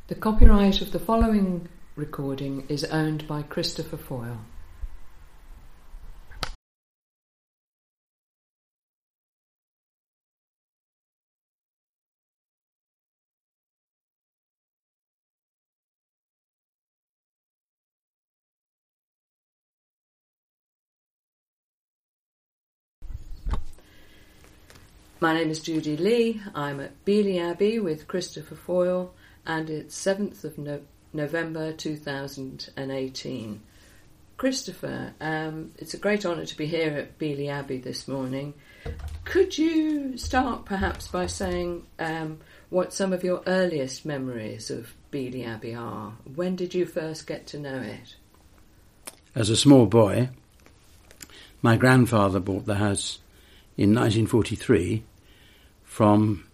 The copyright of the following recording is owned by Christopher Foyle. My name is Judy Lee. I'm at Beeley Abbey with Christopher Foyle, and it's 7th of November 2018. Christopher, it's a great honour to be here at Beeley Abbey this morning. Could you start perhaps by saying what some of your earliest memories of Beeley Abbey are? When did you first get to know it? As a small boy, my grandfather bought the house in 1943 from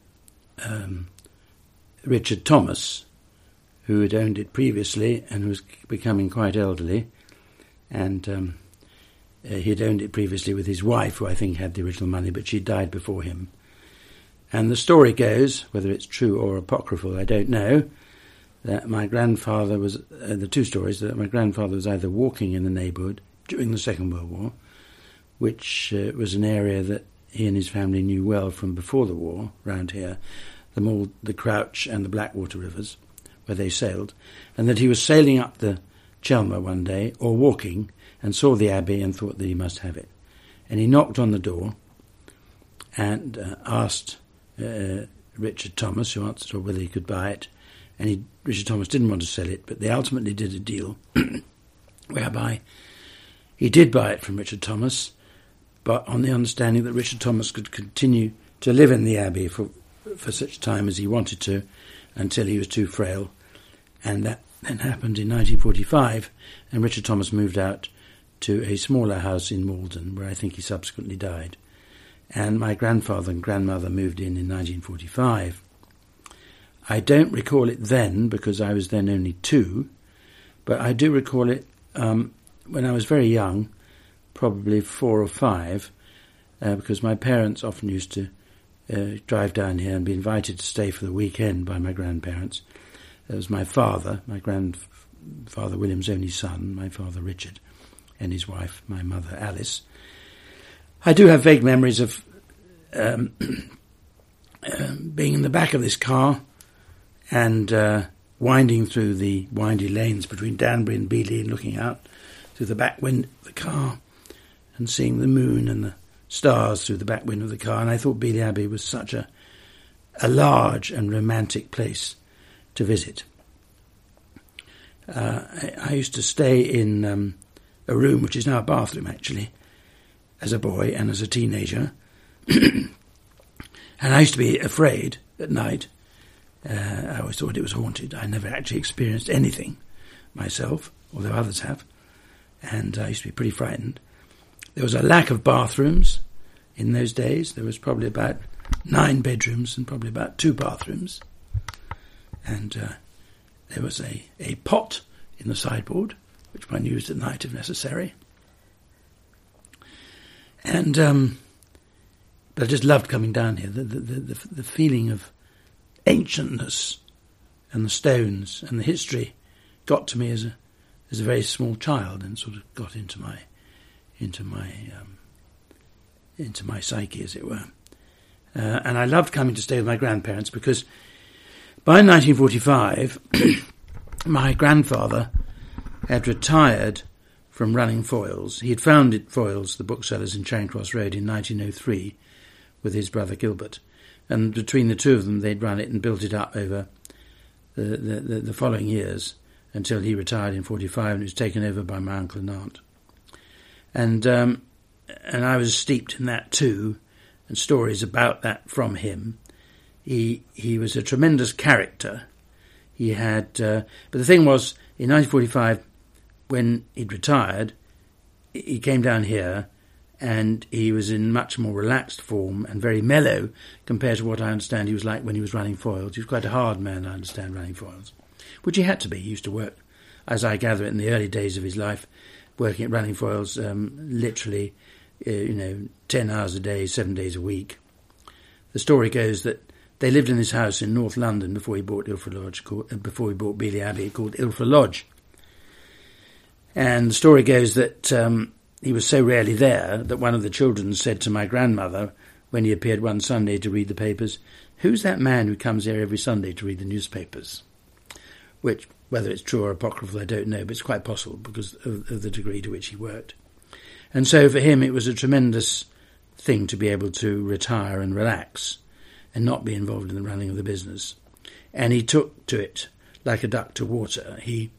Richard Thomas, who had owned it previously and was becoming quite elderly. And he had owned it previously with his wife, who I think had the original money, but she died before him. And the story goes, whether it's true or apocryphal, I don't know, that my grandfather was, the two stories, that my grandfather was either walking in the neighbourhood during the Second World War, which was an area that he and his family knew well from before the war, round here, the Crouch and the Blackwater rivers, where they sailed, and that he was sailing up the Chelmer one day, or walking, and saw the abbey and thought that he must have it. And he knocked on the door and asked Richard Thomas, who answered whether he could buy it, and Richard Thomas didn't want to sell it, but they ultimately did a deal whereby he did buy it from Richard Thomas, but on the understanding that Richard Thomas could continue to live in the abbey for such time as he wanted to, until he was too frail. And that then happened in 1945, and Richard Thomas moved out to a smaller house in Malden, where I think he subsequently died. And my grandfather and grandmother moved in 1945. I don't recall it then, because I was then only 2, but I do recall it when I was very young, probably 4 or 5, because my parents often used to drive down here and be invited to stay for the weekend by my grandparents. There was my father, my grandfather William's only son, my father Richard, and his wife, my mother Alice. I do have vague memories of being in the back of this car and winding through the windy lanes between Danbury and Beeley and looking out through the back window of the car and seeing the moon and the stars through the back window of the car. And I thought Beeley Abbey was such a large and romantic place to visit. I used to stay in a room which is now a bathroom, actually, as a boy and as a teenager. And I used to be afraid at night. I always thought it was haunted. I never actually experienced anything myself, although others have. And I used to be pretty frightened. There was a lack of bathrooms in those days. There was probably about 9 bedrooms and probably about 2 bathrooms. And there was a pot in the sideboard, which one used at night if necessary. And but I just loved coming down here. The feeling of ancientness and the stones and the history got to me as a very small child and sort of got into my psyche, as it were. And I loved coming to stay with my grandparents because by 1945, my grandfather had retired from running Foyles. He had founded Foyles, the booksellers in Charing Cross Road, in 1903 with his brother Gilbert. And between the two of them, they'd run it and built it up over the following years until he retired in 45 and it was taken over by my uncle and aunt. And I was steeped in that too, and stories about that from him. He was a tremendous character. He had, but the thing was, in 1945, when he'd retired, he came down here, and he was in much more relaxed form and very mellow compared to what I understand he was like when he was running Foyles. He was quite a hard man, I understand, running Foyles, which he had to be. He used to work, as I gather it, in the early days of his life, working at running Foyles, literally, 10 hours a day, 7 days a week. The story goes that they lived in this house in North London before he bought before he bought Beeley Abbey, called Ilfra Lodge. And the story goes that he was so rarely there that one of the children said to my grandmother, when he appeared one Sunday to read the papers, "Who's that man who comes here every Sunday to read the newspapers?" Which, whether it's true or apocryphal, I don't know, but it's quite possible because of the degree to which he worked. And so for him it was a tremendous thing to be able to retire and relax and not be involved in the running of the business. And he took to it like a duck to water. He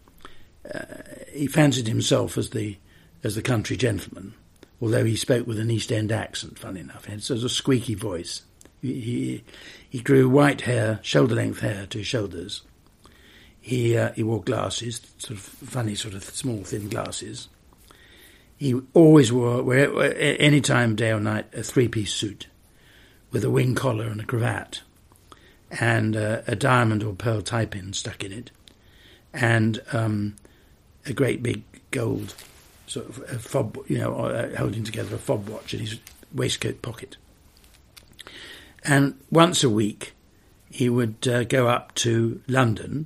fancied himself as the country gentleman, although he spoke with an East End accent, funny enough. He had sort of a squeaky voice. He grew white hair, shoulder-length hair to his shoulders. He wore glasses, sort of funny, sort of small, thin glasses. He always wore, any time, day or night, a three-piece suit with a wing collar and a cravat and a diamond or pearl tie-pin stuck in it and a great big gold sort of a fob, holding together a fob watch in his waistcoat pocket. And once a week he would go up to London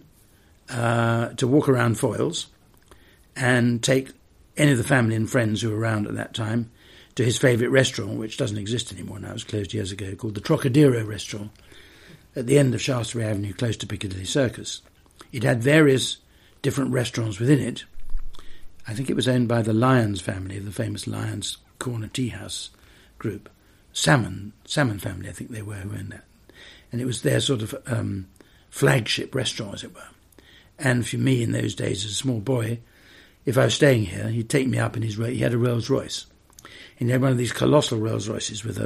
to walk around Foyles and take any of the family and friends who were around at that time to his favourite restaurant, which doesn't exist anymore now, it was closed years ago, called the Trocadero Restaurant, at the end of Shaftesbury Avenue, close to Piccadilly Circus. It had various different restaurants within it. I think it was owned by the Lyons family, the famous Lyons Corner Tea House group. Salmon family, I think they were, who owned that. And it was their sort of flagship restaurant, as it were. And for me, in those days, as a small boy, if I was staying here, he'd take me up in his... He had a Rolls Royce. And he had one of these colossal Rolls Royces with a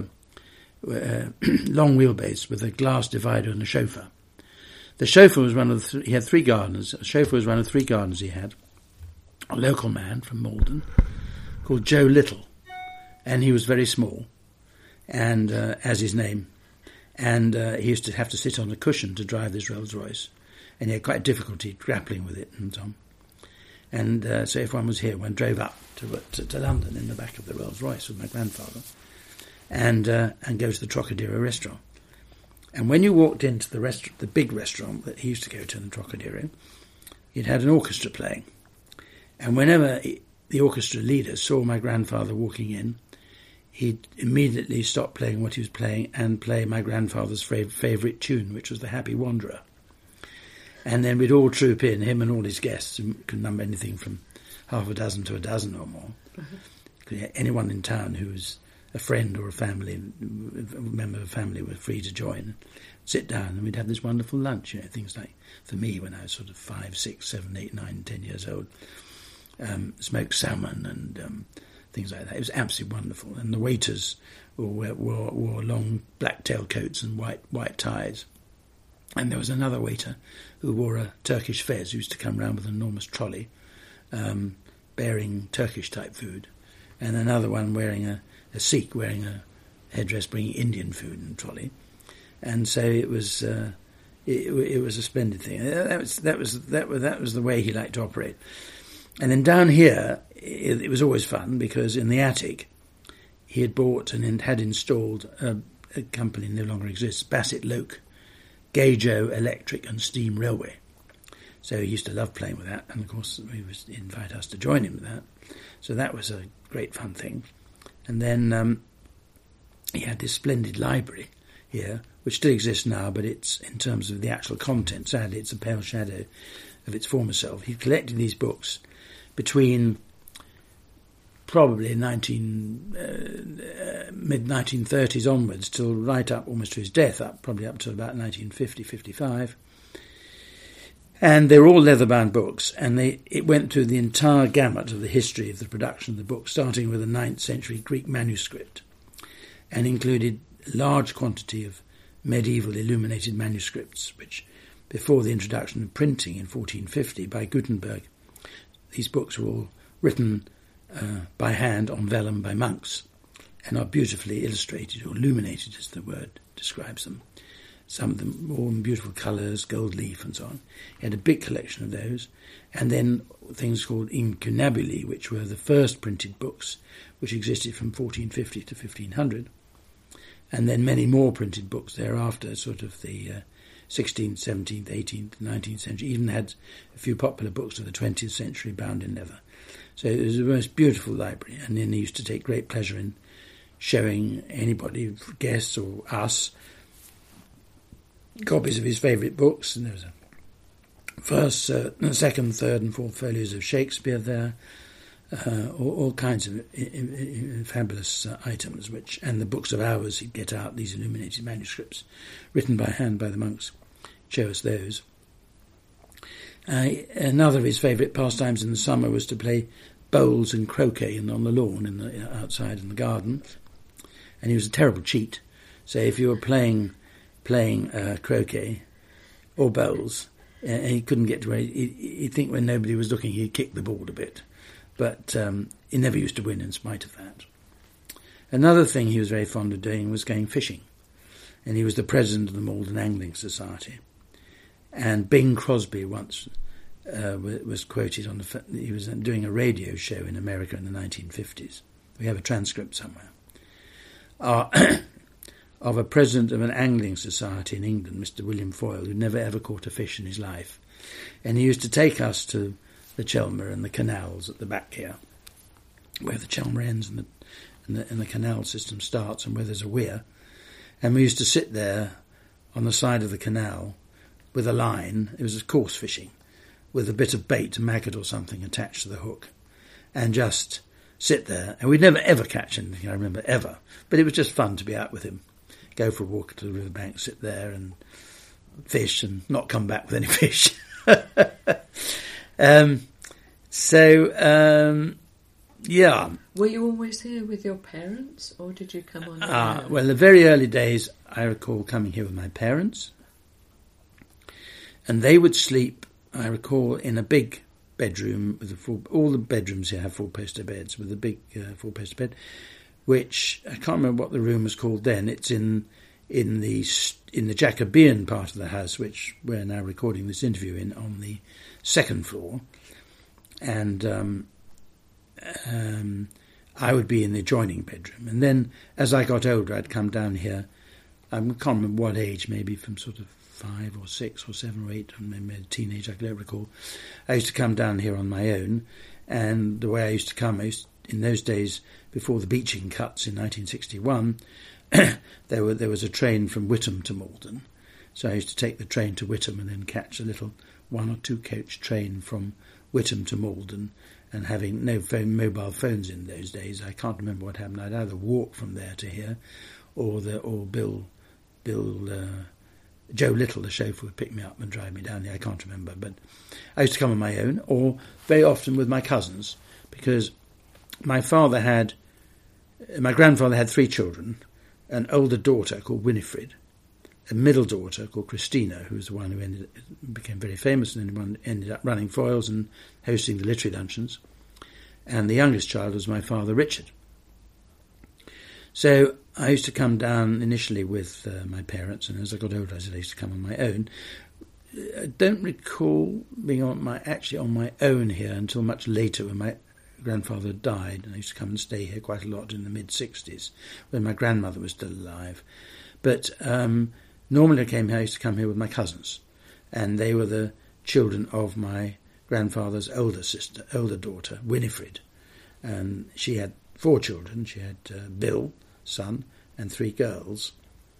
long wheelbase with a glass divider and a chauffeur. The chauffeur was one of he had three gardeners. The chauffeur was one of three gardeners he had. A local man from Malden called Joe Little. And he was very small, and as his name. And he used to have to sit on a cushion to drive this Rolls Royce. And he had quite difficulty grappling with it and so on. And so if one was here, one drove up to London in the back of the Rolls Royce with my grandfather and go to the Trocadero restaurant. And when you walked into the restaurant, the big restaurant that he used to go to in the Trocadero, it had an orchestra playing. And whenever the orchestra leader saw my grandfather walking in, he'd immediately stop playing what he was playing and play my grandfather's favourite tune, which was The Happy Wanderer. And then we'd all troop in, him and all his guests, who could number anything from half a dozen to a dozen or more. Mm-hmm. Anyone in town who was a friend or a member of a family were free to join, sit down, and we'd have this wonderful lunch, things like, for me, when I was sort of 5, 6, 7, 8, 9, 10 years old, smoked salmon and things like that. It was absolutely wonderful. And the waiters wore long black tailcoats and white ties. And there was another waiter who wore a Turkish fez, who used to come round with an enormous trolley bearing Turkish-type food, and another one wearing a Sikh wearing a headdress bringing Indian food in a trolley. And so it was it was a splendid thing. That was the way he liked to operate. And then down here, it was always fun because in the attic he had bought and had installed a company no longer exists, Bassett Loke, Gageo Electric and Steam Railway. So he used to love playing with that, and of course he would invite us to join him with that. So that was a great fun thing. And then he had this splendid library here, which still exists now, but it's, in terms of the actual content, sadly it's a pale shadow of its former self. He collected these books between probably mid-1930s onwards till right up almost to his death, probably up to about 1950, 55. And they were all leather-bound books, and it went through the entire gamut of the history of the production of the book, starting with a 9th century Greek manuscript, and included a large quantity of medieval illuminated manuscripts, which, before the introduction of printing in 1450 by Gutenberg, these books were all written by hand on vellum by monks, and are beautifully illustrated, or illuminated as the word describes them. Some of them all in beautiful colours, gold leaf and so on. He had a big collection of those. And then things called incunabuli, which were the first printed books, which existed from 1450 to 1500. and then many more printed books thereafter, sort of the 16th, 17th, 18th, 19th century. Even had a few popular books of the 20th century bound in leather. So it was the most beautiful library, and then he used to take great pleasure in showing anybody, guests or us, copies of his favourite books. And there was a first, second, third and fourth folios of Shakespeare there, all kinds of fabulous items, and the books of hours he'd get out, these illuminated manuscripts written by hand by the monks, show us those. Another of his favourite pastimes in the summer was to play bowls and croquet on the lawn outside in the garden, and he was a terrible cheat. So if you were playing croquet or bowls, he couldn't get to where he'd think when nobody was looking he'd kick the ball a bit. But he never used to win in spite of that. Another thing he was very fond of doing was going fishing. And he was the president of the Malden Angling Society. And Bing Crosby once was quoted on he was doing a radio show in America in the 1950s. We have a transcript somewhere. Of a president of an angling society in England, Mr. William Foyle, who never ever caught a fish in his life. And he used to take us to the Chelmer and the canals at the back here, where the Chelmer ends and the canal system starts, and where there's a weir. And we used to sit there on the side of the canal with a line. It was coarse fishing, with a bit of bait, a maggot or something attached to the hook, and just sit there. And we'd never ever catch anything, I remember, ever. But it was just fun to be out with him, go for a walk to the riverbank, sit there and fish, and not come back with any fish. Yeah. Were you always here with your parents, or did you come on your own? Well, the very early days, I recall coming here with my parents, and they would sleep, I recall, in a big bedroom with all the bedrooms here have four-poster beds, with a big four-poster bed, which I can't remember what the room was called then. It's in the Jacobean part of the house, which we're now recording this interview in, on the second floor, and I would be in the adjoining bedroom. And then, as I got older, I'd come down here. I can't remember what age, maybe from sort of 5 or 6 or 7 or 8, or maybe a teenage, I don't recall. I used to come down here on my own, and the way I used to come, in those days, before the beaching cuts in 1961, there was a train from Whittam to Malden. So I used to take the train to Whittam and then catch a little 1 or 2 coach train from Whittam to Malden, and having no mobile phones in those days, I can't remember what happened. I'd either walk from there to here, or Joe Little, the chauffeur, would pick me up and drive me down here. I can't remember, but I used to come on my own, or very often with my cousins, because my grandfather had 3 children, an older daughter called Winifred, a middle daughter called Christina, who was the one who became very famous and ended up running Foyles and hosting the literary luncheons. And the youngest child was my father, Richard. So I used to come down initially with my parents, and as I got older, I used to come on my own. I don't recall being on my own here until much later, when my grandfather died, and I used to come and stay here quite a lot in the mid-60s, when my grandmother was still alive. But normally I used to come here with my cousins, and they were the children of my grandfather's older daughter, Winifred. And she had 4 children. She had Bill, son, and 3 girls.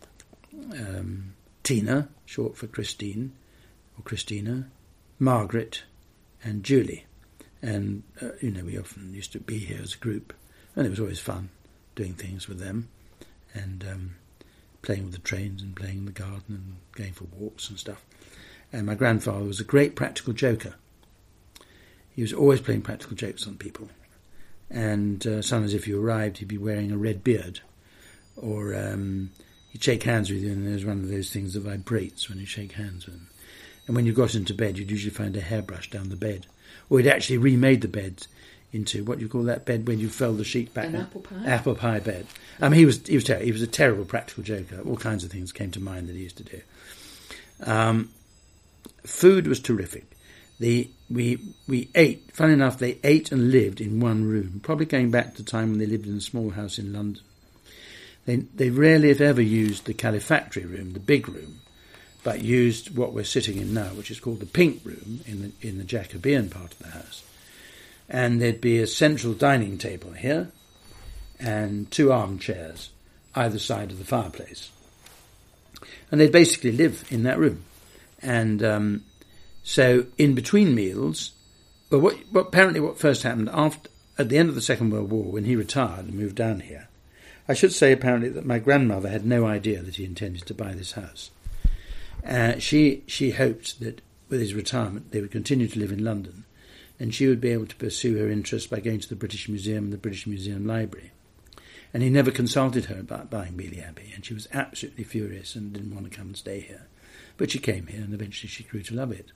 Tina, short for Christine, or Christina, Margaret, and Julie. And, we often used to be here as a group, and it was always fun doing things with them, and playing with the trains and playing in the garden and going for walks and stuff. And my grandfather was a great practical joker. He was always playing practical jokes on people. And sometimes if you arrived, he'd be wearing a red beard, or he'd shake hands with you, and there's one of those things that vibrates when you shake hands with him. And when you got into bed, you'd usually find a hairbrush down the bed. Or he'd actually remade the bed into, what do you call that bed when you fold the sheet back? An apple pie? Apple pie bed. I mean, he was terrible. He was a terrible practical joker. All kinds of things came to mind that he used to do. Food was terrific. We ate, funny enough, they ate and lived in one room, probably going back to the time when they lived in a small house in London. They rarely, if ever, used the calefactory room, the big room, but used what we're sitting in now, which is called the pink room in the Jacobean part of the house. And there'd be a central dining table here and 2 armchairs either side of the fireplace. And they'd basically live in that room. And so in between meals, well, apparently what first happened at the end of the Second World War, when he retired and moved down here, I should say apparently that my grandmother had no idea that he intended to buy this house. She hoped that with his retirement they would continue to live in London, and she would be able to pursue her interests by going to the British Museum and the British Museum Library. And he never consulted her about buying Beeley Abbey, and she was absolutely furious and didn't want to come and stay here. But she came here, and eventually she grew to love it.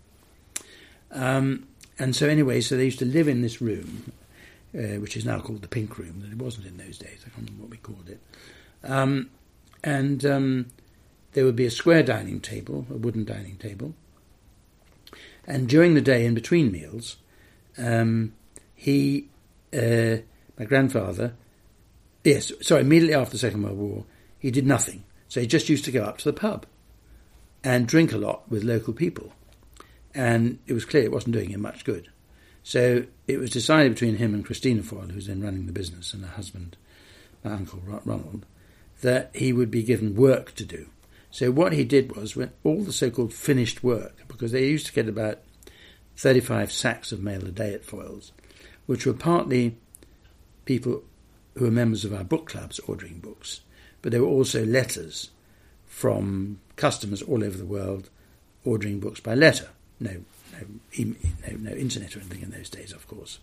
And so anyway, so they used to live in this room, which is now called the Pink Room. It wasn't in those days. I can't remember what we called it. There would be a square dining table, a wooden dining table. And during the day, in between meals, my grandfather, immediately after the Second World War, he did nothing. So he just used to go up to the pub and drink a lot with local people. And it was clear it wasn't doing him much good. So it was decided between him and Christina Foyle, who was then running the business, and her husband, my uncle Ronald, that he would be given work to do. So what he did was, when all the so-called finished work, because they used to get about 35 sacks of mail a day at Foyle's, which were partly people who were members of our book clubs ordering books, but there were also letters from customers all over the world ordering books by letter. No internet or anything in those days, of course.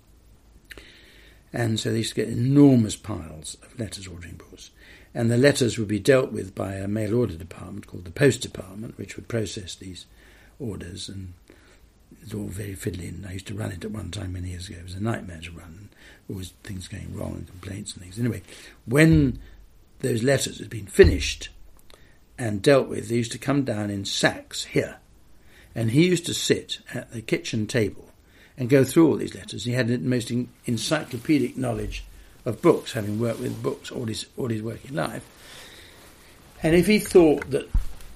And so they used to get enormous piles of letters ordering books. And the letters would be dealt with by a mail order department called the Post Department, which would process these orders. And it was all very fiddly. And I used to run it at one time many years ago. It was a nightmare to run. Always things going wrong and complaints and things. Anyway, when those letters had been finished and dealt with, they used to come down in sacks here. And he used to sit at the kitchen table and go through all these letters. He had the most encyclopedic knowledge of books, having worked with books all his working life. And if he thought that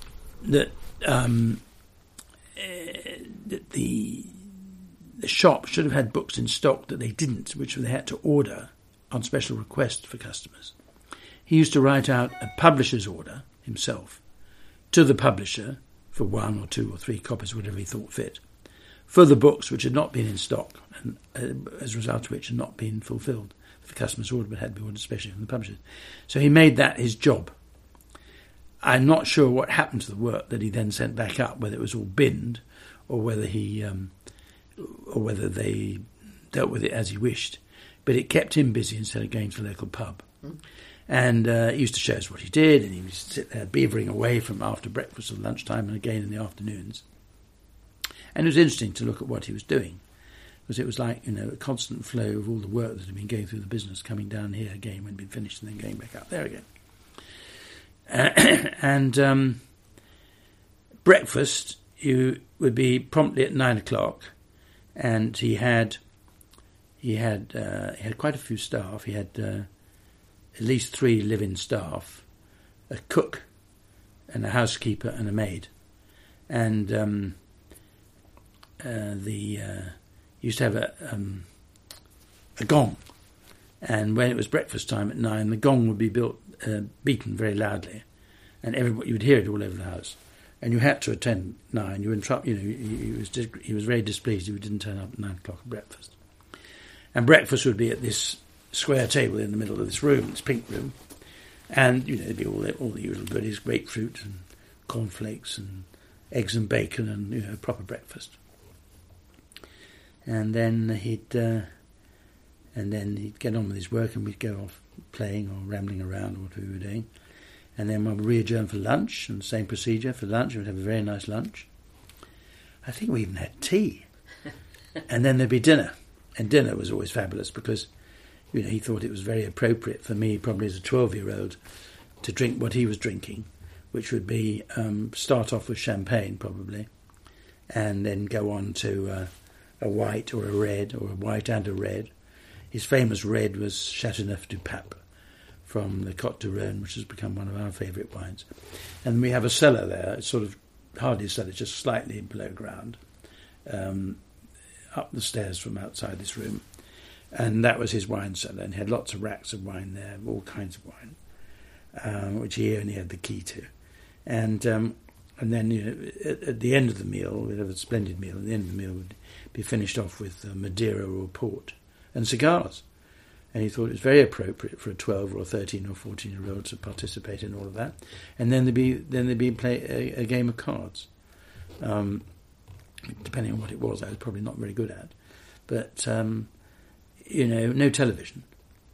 the shop should have had books in stock that they didn't, which they had to order on special request for customers, he used to write out a publisher's order himself to the publisher for 1 or 2 or 3 copies, whatever he thought fit, for the books which had not been in stock, and as a result of which had not been fulfilled. The customer's order, but had to be ordered especially from the publishers. So he made that his job. I'm not sure what happened to the work that he then sent back up, whether it was all binned, or whether they dealt with it as he wished. But it kept him busy instead of going to the local pub. And he used to show us what he did, and he used to sit there beavering away from after breakfast or lunchtime and again in the afternoons. And it was interesting to look at what he was doing, because it was like, a constant flow of all the work that had been going through the business, coming down here again when it had been finished and then going back up there again. And breakfast would be promptly at 9 o'clock, and he had quite a few staff. He had at least 3 live-in staff, a cook, and a housekeeper and a maid, and used to have a gong, and when it was breakfast time at 9, the gong would be beaten very loudly, and everybody, you would hear it all over the house, and you had to attend 9. You were in trouble. He was very displeased if you didn't turn up at 9 o'clock at breakfast, and breakfast would be at this square table in the middle of this room, this pink room, and there'd be all the usual goodies, grapefruit and cornflakes and eggs and bacon, and proper breakfast. And then he'd get on with his work, and we'd go off playing or rambling around or whatever we were doing. And then we'd re-adjourn for lunch, and the same procedure for lunch. We'd have a very nice lunch. I think we even had tea. And then there'd be dinner. And dinner was always fabulous because, he thought it was very appropriate for me, probably as a 12-year-old, to drink what he was drinking, which would be start off with champagne, probably, and then go on to a white or a red, or a white and a red. His famous red was Chateauneuf du Pape from the Côte du Rhône, which has become one of our favourite wines. And we have a cellar there. It's sort of hardly a cellar, just slightly below ground, up the stairs from outside this room. And that was his wine cellar, and he had lots of racks of wine there, all kinds of wine, which he only had the key to. And then, at the end of the meal, we'd have a splendid meal. At the end of the meal would be finished off with Madeira or port and cigars. And he thought it was very appropriate for a 12 or 13 or 14-year-old to participate in all of that. And then there'd be play a game of cards, depending on what it was. I was probably not very good at, but no television,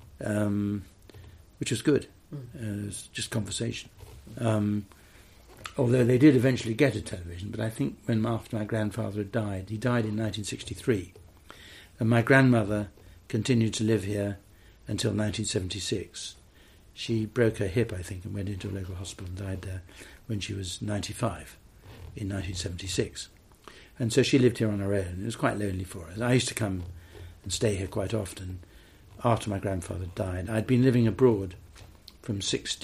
which was good. It was just conversation. Although they did eventually get a television, but I think after my grandfather had died, he died in 1963, and my grandmother continued to live here until 1976. She broke her hip, I think, and went into a local hospital and died there when she was 95 in 1976. And so she lived here on her own. It was quite lonely for her. I used to come and stay here quite often after my grandfather died. I'd been living abroad from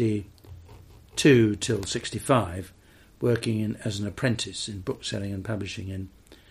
62 till 65, working as an apprentice in bookselling and publishing in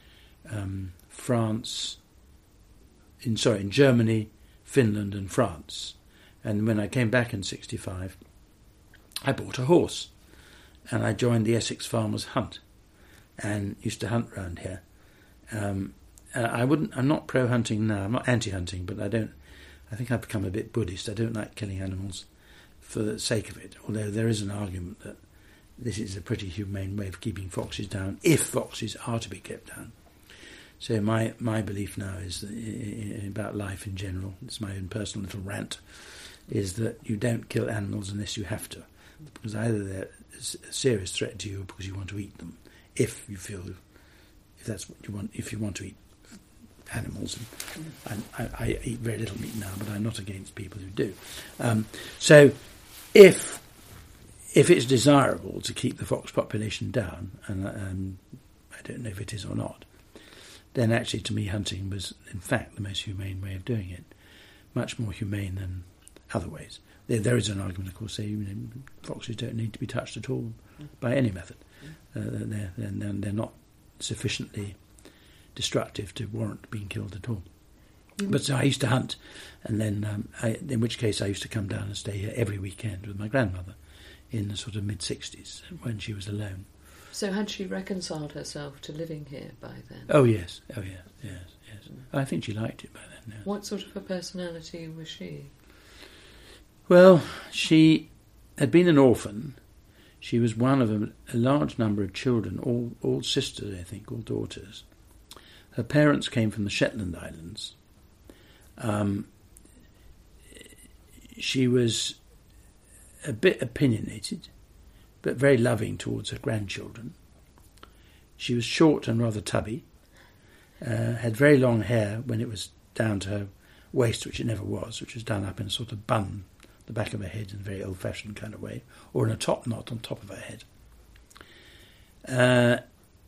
in Germany, Finland and France. And when I came back in 65, I bought a horse and I joined the Essex Farmers Hunt and used to hunt round here. I'm not pro-hunting now, I'm not anti-hunting, but I think I've become a bit Buddhist. I don't like killing animals for the sake of it, although there is an argument that this is a pretty humane way of keeping foxes down, if foxes are to be kept down. So my belief now is that about life in general, it's my own personal little rant, is that you don't kill animals unless you have to, because either they're a serious threat to you or because you want to eat them, if that's what you want, if you want to eat animals. And I eat very little meat now, but I'm not against people who do. So if it's desirable to keep the fox population down, and I don't know if it is or not, then actually to me hunting was in fact the most humane way of doing it, much more humane than other ways. There is an argument, of course, saying foxes don't need to be touched at all by any method. They're not sufficiently destructive to warrant being killed at all. But so I used to hunt, and then in which case I used to come down and stay here every weekend with my grandmother in the sort of mid-60s when she was alone. So had she reconciled herself to living here by then? Oh yes. I think she liked it by then. Yeah. What sort of a personality was she? Well, she had been an orphan. She was one of a large number of children, all sisters, I think, all daughters. Her parents came from the Shetland Islands. She was a bit opinionated, but very loving towards her grandchildren. She was short and rather tubby, had very long hair when it was down to her waist, which it never was, which was done up in a sort of bun, the back of her head in a very old-fashioned kind of way, or in a top knot on top of her head.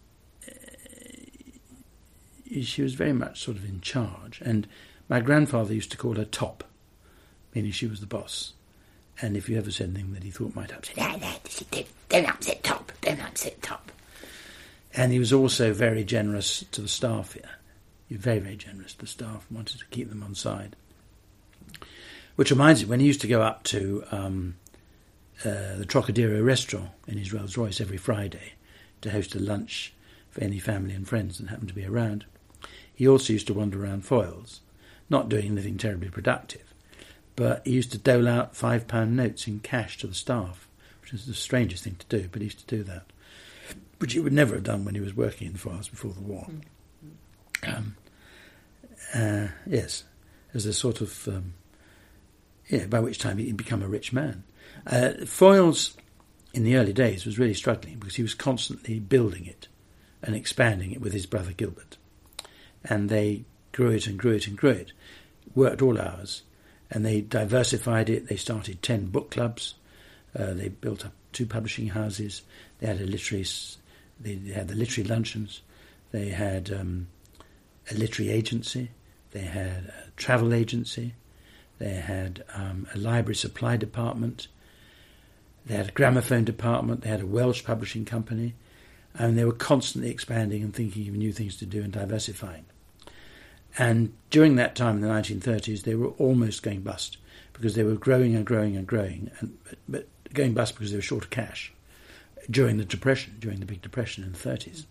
She was very much sort of in charge, and my grandfather used to call her Top, meaning she was the boss. And if you ever said anything that he thought might upset, don't upset Top, don't upset Top. And he was also very generous to the staff here. He was very, very generous to the staff, wanted to keep them on side. Which reminds me, when he used to go up to the Trocadero restaurant in his Rolls Royce every Friday to host a lunch for any family and friends that happened to be around, he also used to wander around Foyles, not doing anything terribly productive. But he used to dole out £5 notes in cash to the staff, which is the strangest thing to do, but he used to do that, which he would never have done when he was working in the Foyles before the war. Yes, as a sort of, by which time he'd become a rich man. Foyles, in the early days, was really struggling because he was constantly building it and expanding it with his brother Gilbert. And they grew it and grew it and grew it, worked all hours. And they diversified it. They started 10 book clubs. They built up 2 publishing houses. They had they had the literary luncheons. They had a literary agency. They had a travel agency. They had a library supply department. They had a gramophone department. They had a Welsh publishing company. And they were constantly expanding and thinking of new things to do and diversifying. And during that time in the 1930s, they were almost going bust because they were growing and growing and growing, but going bust because they were short of cash during the Depression, during the Big Depression in the 30s.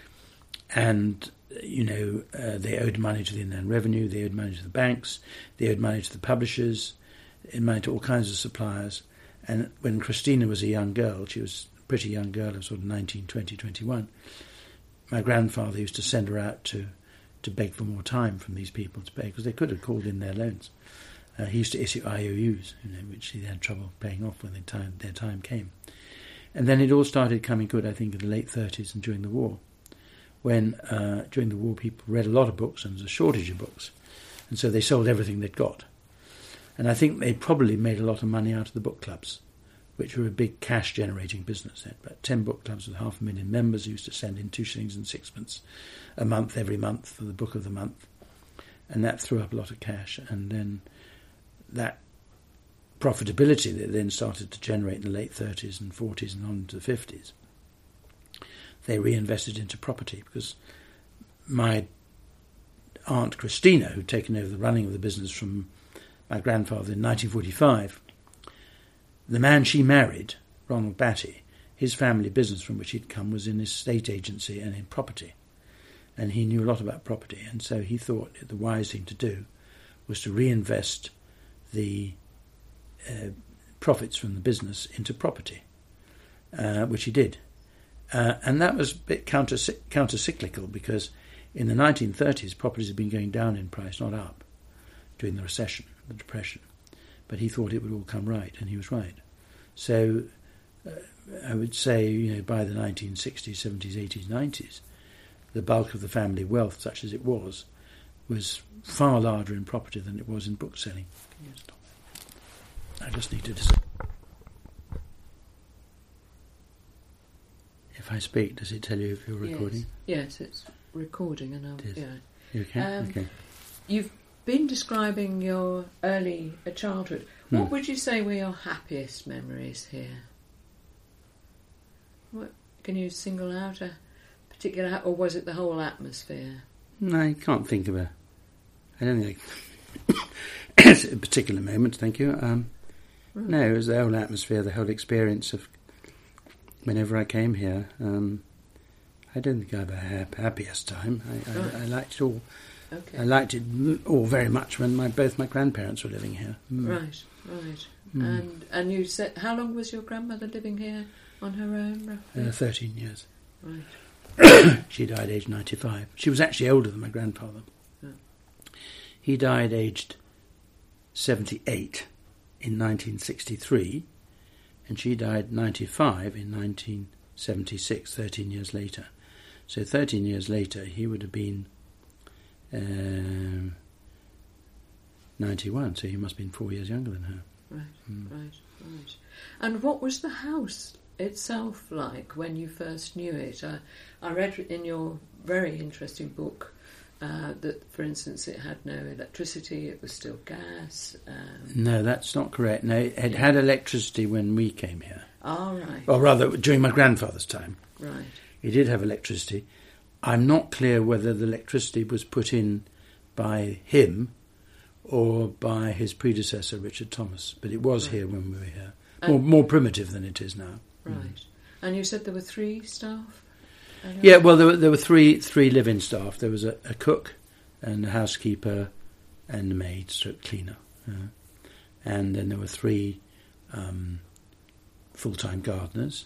And, they owed money to the Inland Revenue, they owed money to the banks, they owed money to the publishers, they owed money to all kinds of suppliers. And when Christina was a young girl, she was a pretty young girl of sort of 19, 20, 21, my grandfather used to send her out to beg for more time from these people to pay, because they could have called in their loans. He used to issue IOUs, which he had trouble paying off when their time came. And then it all started coming good, I think, in the late 30s and during the war, when during the war people read a lot of books and there was a shortage of books, and so they sold everything they'd got. And I think they probably made a lot of money out of the book clubs, which were a big cash-generating business. They had about 10 book clubs with 500,000 members who used to send in 2 shillings and 6pence a month, every month, for the book of the month. And that threw up a lot of cash. And then that profitability that then started to generate in the late 30s and 40s and on into the 50s, they reinvested into property, because my Aunt Christina, who'd taken over the running of the business from my grandfather in 1945, the man she married, Ronald Batty, his family business from which he'd come was in estate agency and in property. And he knew a lot about property, and so he thought the wise thing to do was to reinvest the profits from the business into property, which he did. And that was a bit counter-cyclical, because in the 1930s properties had been going down in price, not up, during the recession, the Depression. But he thought it would all come right, and he was right. So I would say, by the 1960s, 70s, 80s, 90s, the bulk of the family wealth, such as it was far larger in property than it was in book selling. Can you stop? I just need to... If I speak, does it tell you if you're recording? Yes, it's recording, and I'll... It is. Yeah. You okay? Okay. You've been describing your early childhood. What would you say were your happiest memories here? What can you single out a particular, or was it the whole atmosphere? No, I can't think of I don't think it's a particular moment, thank you. No, it was the whole atmosphere, the whole experience of whenever I came here. I don't think I had a happiest time. I liked it all. Okay. I liked it all very much when both my grandparents were living here. Right. And you said, how long was your grandmother living here on her own, roughly? 13 years. Right. She died aged 95. She was actually older than my grandfather. Oh. He died aged 78 in 1963, and she died 95 in 1976, 13 years later. So 13 years later, he would have been 91, so he must have been 4 years younger than her. Right. And what was the house itself like when you first knew it? I read in your very interesting book that, for instance, it had no electricity, it was still gas. No, that's not correct. No, it had electricity when we came here. Oh, right. Or rather, during my grandfather's time. Right. It did have electricity. I'm not clear whether the electricity was put in by him or by his predecessor, Richard Thomas, but it was here when we were here. More primitive than it is now. Right. And you said there were 3 staff? Yeah, well, there were three live-in staff. There was a cook and a housekeeper and a maid, stroke cleaner. And then there were 3 full-time gardeners.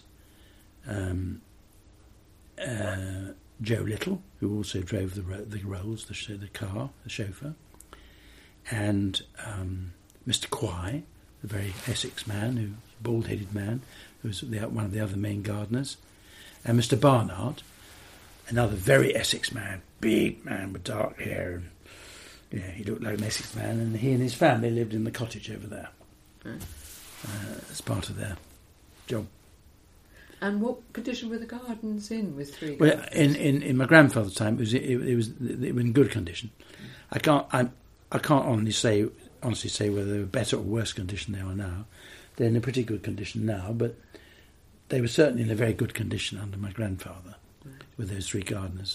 Joe Little, who also drove the rolls, the car, the chauffeur. And Mr. Quay, the very Essex man, bald-headed man, who was one of the other main gardeners. And Mr. Barnard, another very Essex man, big man with dark hair, and he looked like an Essex man, and he and his family lived in the cottage over there as part of their job. And what condition were the gardens in with 3 Well, gardens? in my grandfather's time, it was in good condition. I can't honestly say honestly say whether they were better or worse condition they are now. They're in a pretty good condition now, but they were certainly in a very good condition under my grandfather, with those 3 gardeners.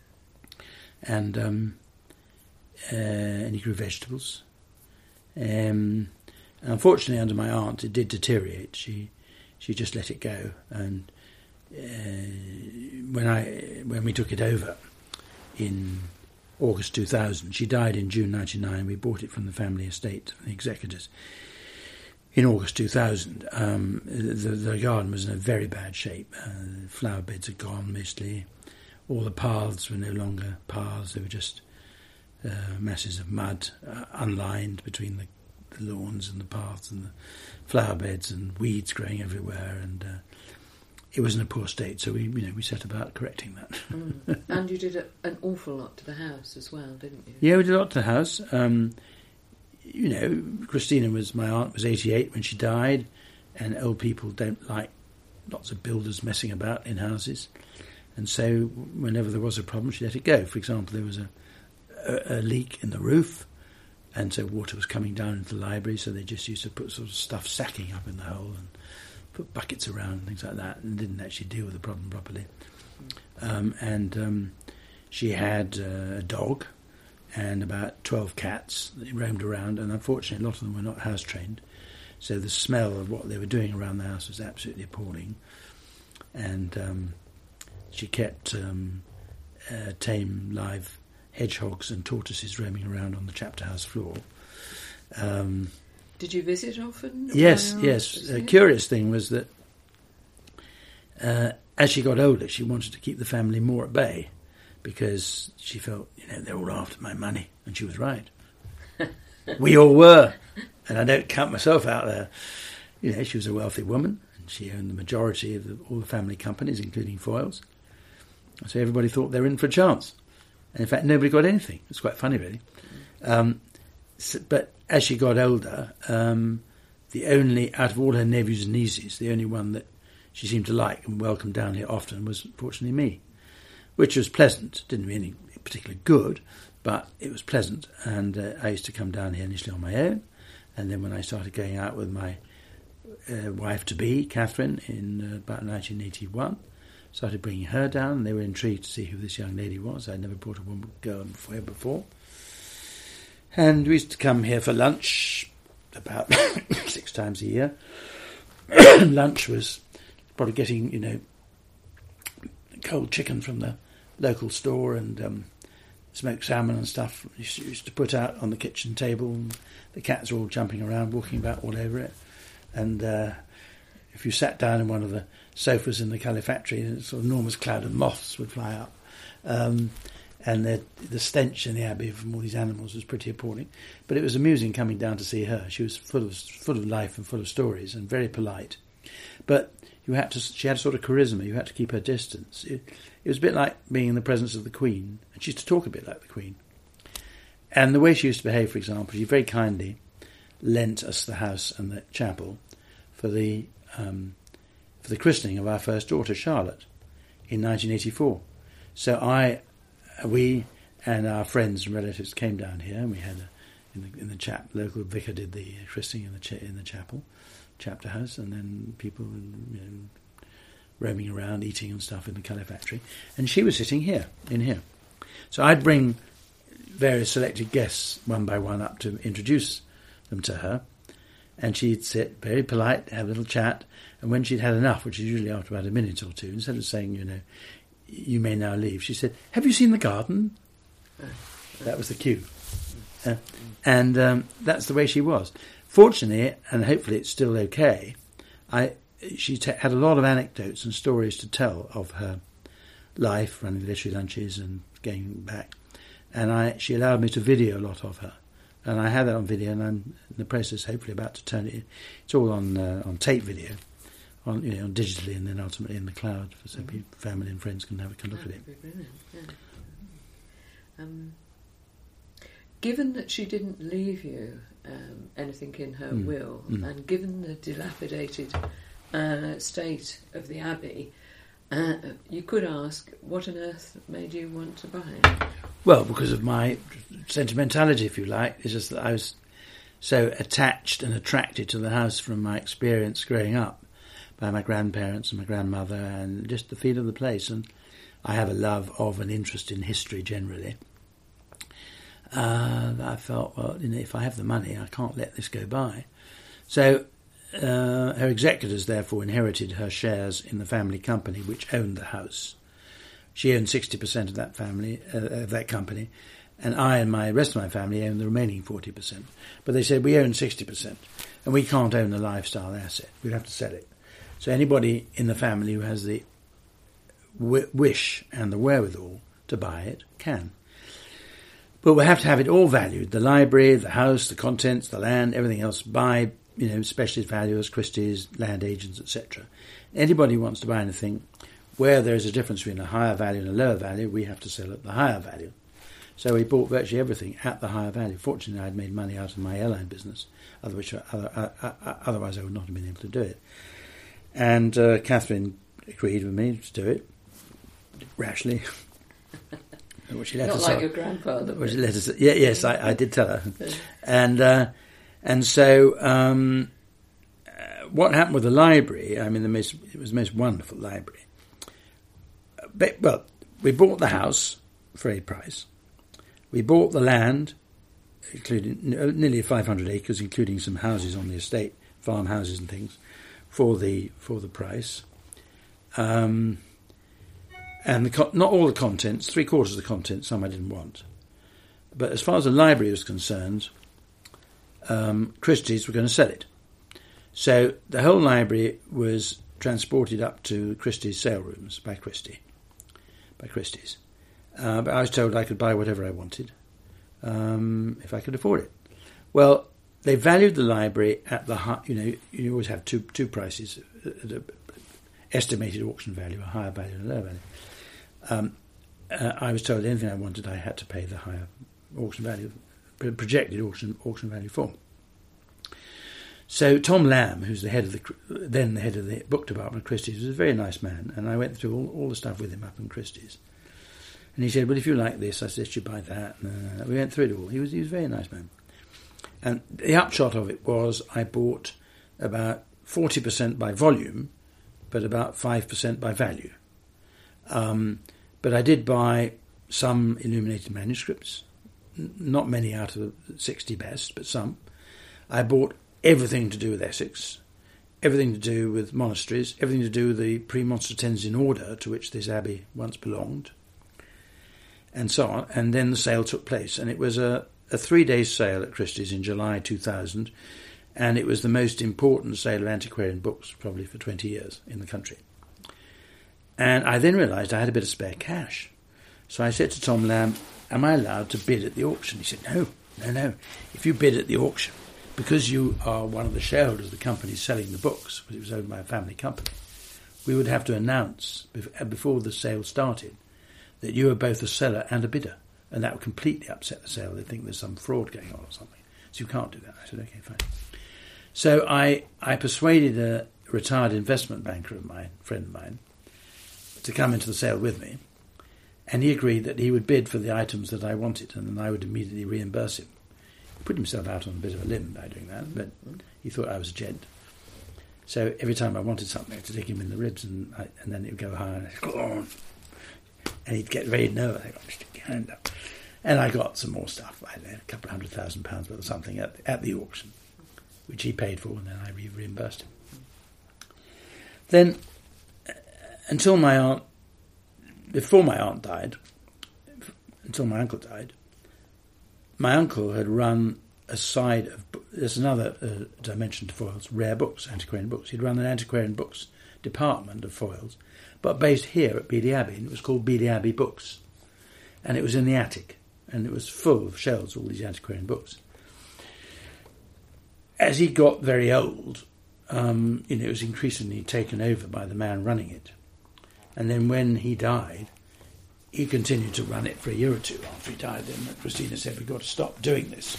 And he grew vegetables. Unfortunately, under my aunt, it did deteriorate. She just let it go. And when we took it over in August 2000, she died in June 1999. We bought it from the family estate, the executors, in August 2000. The garden was in a very bad shape. Flower beds had gone mostly. All the paths were no longer paths. They were just masses of mud, unlined between the lawns and the paths and the flower beds, and weeds growing everywhere. And it was in a poor state, so we set about correcting that. And you did an awful lot to the house as well, didn't you? Yeah, we did a lot to the house. Christina my aunt was 88 when she died, and old people don't like lots of builders messing about in houses. And so whenever there was a problem, she let it go. For example, there was a leak in the roof, and so water was coming down into the library, so they just used to put sort of stuff sacking up in the hole and put buckets around and things like that, and didn't actually deal with the problem properly. She had a dog and about 12 cats that roamed around, and unfortunately a lot of them were not house trained, so the smell of what they were doing around the house was absolutely appalling. And she kept tame live hedgehogs and tortoises roaming around on the chapter house floor. Did you visit often? Yes. The curious thing was that as she got older, she wanted to keep the family more at bay, because she felt, they're all after my money, and she was right. We all were, and I don't count myself out there. She was a wealthy woman, and she owned the majority of all the family companies, including Foyles. So everybody thought they were in for a chance. And in fact, nobody got anything. It's quite funny, really. But as she got older, the only, out of all her nephews and nieces, the only one that she seemed to like and welcome down here often was, fortunately, me, which was pleasant. Didn't mean anything particularly good, but it was pleasant. And I used to come down here initially on my own, and then when I started going out with my wife-to-be, Catherine, in about 1981, started bringing her down, and they were intrigued to see who this young lady was. I'd never brought a woman girl here before. And we used to come here for lunch about 6 times a year. Lunch was probably getting, cold chicken from the local store and smoked salmon and stuff. Used to put out on the kitchen table, and the cats were all jumping around, walking about all over it. And if you sat down in one of the sofas in the calefactory, a sort of enormous cloud of moths would fly up. And the stench in the Abbey from all these animals was pretty appalling. But it was amusing coming down to see her. She was full of life and full of stories and very polite. But she had a sort of charisma. You had to keep her distance. It was a bit like being in the presence of the Queen. And she used to talk a bit like the Queen. And the way she used to behave, for example, she very kindly lent us the house and the chapel for the christening of our first daughter, Charlotte, in 1984. So we and our friends and relatives came down here, and we had in the local vicar did the christening in the chapel, chapter house, and then people roaming around, eating and stuff in the calefactory. And she was sitting in here. So I'd bring various selected guests one by one up to introduce them to her, and she'd sit very polite, have a little chat, and when she'd had enough, which is usually after about a minute or two, instead of saying, you may now leave, she said, "Have you seen the garden?" That was the cue. And that's the way she was. Fortunately, and hopefully it's still okay, she had a lot of anecdotes and stories to tell of her life, running literary lunches and going back. And she allowed me to video a lot of her. And I had that on video, and I'm in the process, hopefully, about to turn it in. It's all on tape video, on digitally, and then ultimately in the cloud, so family and friends can have a look at it. Brilliant. Yeah. Given that she didn't leave you anything in her will, and given the dilapidated state of the Abbey, you could ask, what on earth made you want to buy it? Well, because of my sentimentality, if you like. It's just that so attached and attracted to the house from my experience growing up by my grandparents and my grandmother and just the feel of the place. And I have a love of and interest in history generally. I felt, well, if I have the money, I can't let this go by. So her executors therefore inherited her shares in the family company which owned the house. She owned 60% of that family, of that company, and I and the rest of my family owned the remaining 40%. But they said, we own 60%, and we can't own the lifestyle asset. We'd have to sell it. So anybody in the family who has the wish and the wherewithal to buy it can. But we'll have to have it all valued, the library, the house, the contents, the land, everything else, by specialist valuers, Christie's, land agents, etc. Anybody who wants to buy anything where there is a difference between a higher value and a lower value, we have to sell at the higher value. So we bought virtually everything at the higher value. Fortunately, I'd made money out of my airline business, otherwise I would not have been able to do it. And Catherine agreed with me to do it, rashly. Which she let Not us like off. Your grandfather. Which let us, yes, I did tell her. And so what happened with the library, it was the most wonderful library. Well, we bought the house for a price. We bought the land, including nearly 500 acres, including some houses on the estate, farmhouses and things, for the price. And not all the contents, 3/4 of the contents, some I didn't want. But as far as the library was concerned, Christie's were going to sell it. So the whole library was transported up to Christie's sale rooms by Christie's. But I was told I could buy whatever I wanted if I could afford it. Well, they valued the library at the high, you always have two prices, estimated auction value, a higher value and a lower value. I was told anything I wanted I had to pay the higher auction value, projected auction value for. So Tom Lamb, who's the head of the book department at Christie's, was a very nice man, and I went through all the stuff with him up in Christie's. And he said, well, if you like this, I suggest you buy that. And we went through it all. He was a very nice man. And the upshot of it was I bought about 40% by volume, but about 5% by value. But I did buy some illuminated manuscripts, not many out of the 60 best, but some. I bought everything to do with Essex, everything to do with monasteries, everything to do with the Premonstratensian order to which this abbey once belonged, and so on. And then the sale took place, and it was a 3-day sale at Christie's in July 2000, and it was the most important sale of antiquarian books probably for 20 years in the country. And I then realised I had a bit of spare cash. So I said to Tom Lamb, am I allowed to bid at the auction? He said, no. If you bid at the auction, because you are one of the shareholders of the company selling the books, because it was owned by a family company, we would have to announce before the sale started that you are both a seller and a bidder, and that would completely upset the sale. They'd think there's some fraud going on or something. So you can't do that. I said, okay, fine. So I persuaded a retired investment banker of mine, friend of mine, to come into the sale with me, and he agreed that he would bid for the items that I wanted, and then I would immediately reimburse him. He put himself out on a bit of a limb by doing that, but he thought I was a gent. So every time I wanted something, I had to take him in the ribs, and then it would go higher, and I'd go on. And he'd get very nervous. I'd go, stick your hand up. And I got some more stuff. I had a couple of £100,000 worth of something at the auction, which he paid for, and then I reimbursed him. Then, until before my aunt died, until my uncle died, my uncle had run a side of, there's another dimension to Foyles, rare books, antiquarian books. He'd run an antiquarian books department of Foyles, but based here at Beeley Abbey, and it was called Beeley Abbey Books. And it was in the attic, and it was full of shelves, all these antiquarian books. As he got very old, it was increasingly taken over by the man running it. And then when he died, he continued to run it for a year or two after he died. Then Christina said, we've got to stop doing this.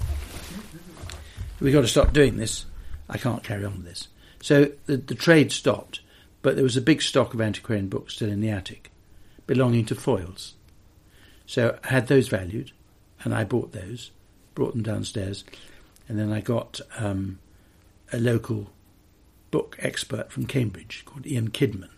I can't carry on with this. So the trade stopped, but there was a big stock of antiquarian books still in the attic, belonging to Foyles. So I had those valued, and I bought those, brought them downstairs, And then I got a local book expert from Cambridge called Ian Kidman,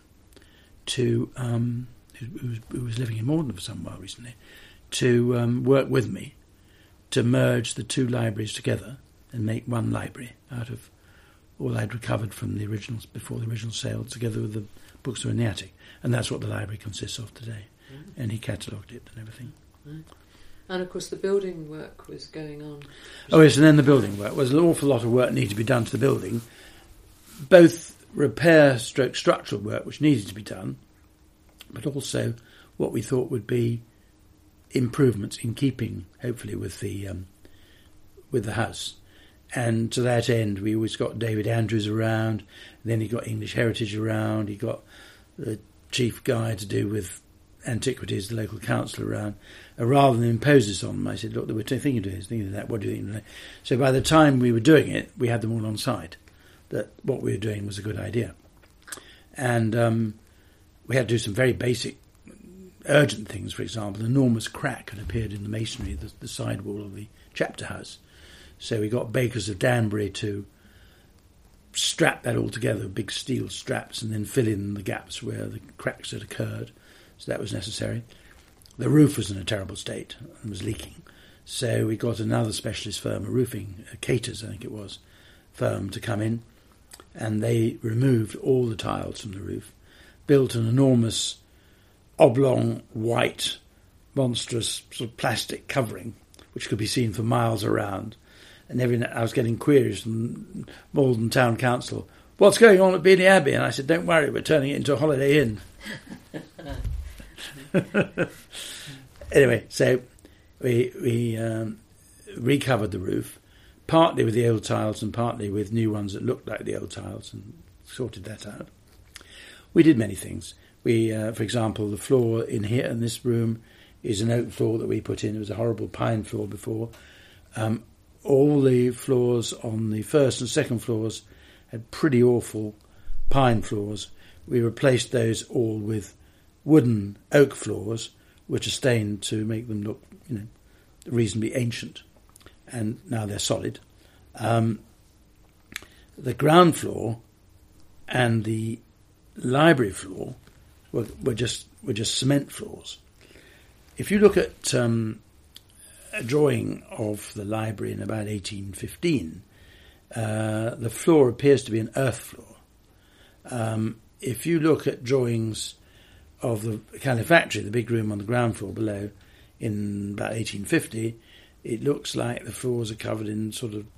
who was living in Morden for some while recently, to work with me to merge the two libraries together and make one library out of all I'd recovered from the originals before the original sale, together with the books that were in the attic. And that's what the library consists of today. And he catalogued it and everything. And of course the building work was going on. Oh yes, and then the building work. There was an awful lot of work needed to be done to the building, both repair stroke structural work which needed to be done, but also what we thought would be improvements in keeping, hopefully, with the house. And to that end, we always got David Andrews around. Then he got English Heritage around. He got the chief guy to do with antiquities, the local council around. Rather than impose this on them, I said, look, we're thinking of this, thinking of that, what do you think of that? So by the time we were doing it, we had them all on side, that what we were doing was a good idea. And we had to do some very basic, urgent things. For example, an enormous crack had appeared in the masonry, the side wall of the chapter house. So we got bakers of Danbury to strap that all together, big steel straps, and then fill in the gaps where the cracks had occurred. So that was necessary. The roof was in a terrible state and was leaking. So we got another specialist firm, a roofing, Caters, I think it was, firm to come in. And they removed all the tiles from the roof, built an enormous oblong, white, monstrous sort of plastic covering, which could be seen for miles around. And every night I was getting queries from Malden Town Council, what's going on at Beeley Abbey? And I said, don't worry, we're turning it into a Holiday Inn. Anyway, so we recovered the roof, partly with the old tiles and partly with new ones that looked like the old tiles, and sorted that out. We did many things. We, for example, the floor in here, in this room, is an oak floor that we put in. It was a horrible pine floor before. All the floors on the first and second floors had pretty awful pine floors. We replaced those all with wooden oak floors, which are stained to make them look, reasonably ancient. And now they're solid. The ground floor and the library floor were just cement floors. If you look at a drawing of the library in about 1815, the floor appears to be an earth floor. If you look at drawings of the calefactory, the big room on the ground floor below, in about 1850, it looks like the floors are covered in sort of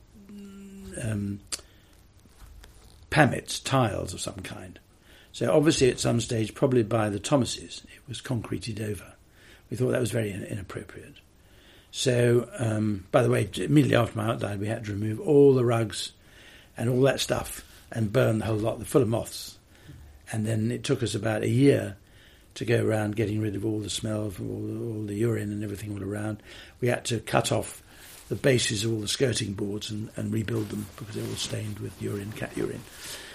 pamets, tiles of some kind. So obviously at some stage, probably by the Thomases, it was concreted over. We thought that was very inappropriate. So, by the way, immediately after my aunt died, we had to remove all the rugs and all that stuff and burn the whole lot. They're full of moths. And then it took us about a year to go around getting rid of all the smell, of all the urine and everything all around. We had to cut off the bases of all the skirting boards and rebuild them because they were all stained with urine, cat urine.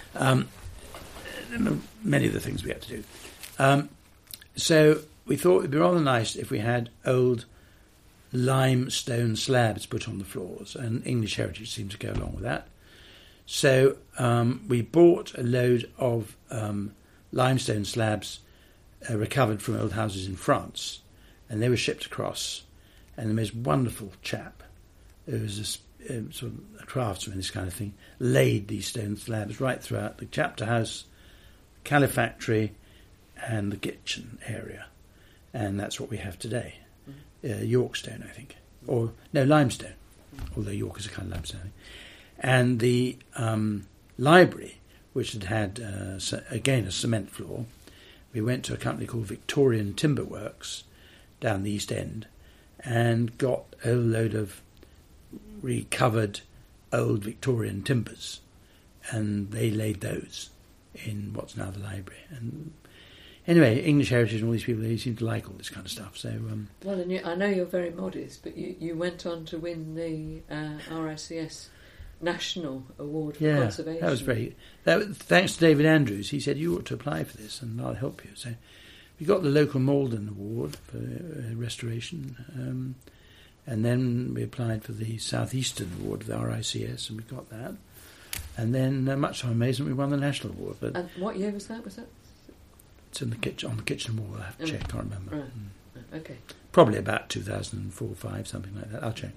Many of the things we had to do. So we thought it would be rather nice if we had old limestone slabs put on the floors, and English Heritage seemed to go along with that. So we bought a load of limestone slabs recovered from old houses in France, and they were shipped across. And the most wonderful chap, who was sort of a craftsman, this kind of thing, laid these stone slabs right throughout the chapter house, calefactory, and the kitchen area. And that's what we have today. York stone, I think. Or, no, limestone. Although York is a kind of limestone. And the library, which had again, a cement floor, we went to a company called Victorian Timber Works down the East End and got a load of recovered old Victorian timbers. And they laid those in what's now the library. And anyway, English Heritage and all these people, they seem to like all this kind of stuff. So, well, and I know you're very modest, but you went on to win the RICS National Award for Conservation. That was thanks to David Andrews. He said, you ought to apply for this and I'll help you. So we got the local Malden Award for restoration. And then we applied for the Southeastern Award of the RICS, and we got that. And then, much to our amazement, we won the National Award. But and what year was that? it's in the kitchen, on the kitchen wall. I have to check. I can't remember. Right. Okay. Probably about 2004, 5, something like that. I'll check.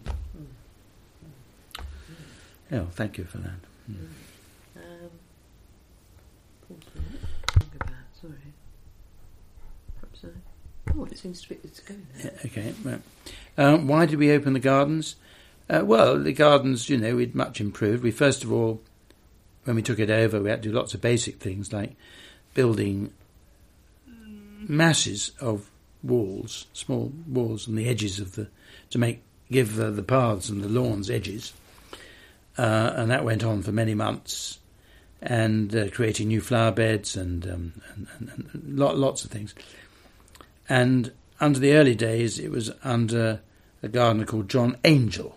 Oh, thank you for that. Think about, sorry. Perhaps it seems to be, it's going there. Yeah, okay, right. Why did we open the gardens? Well, the gardens, we'd much improved. We first of all, when we took it over, we had to do lots of basic things like building masses of walls, small walls on the edges of give the paths and the lawns edges. And that went on for many months, and creating new flower beds and lots of things. And under the early days, it was under a gardener called John Angel,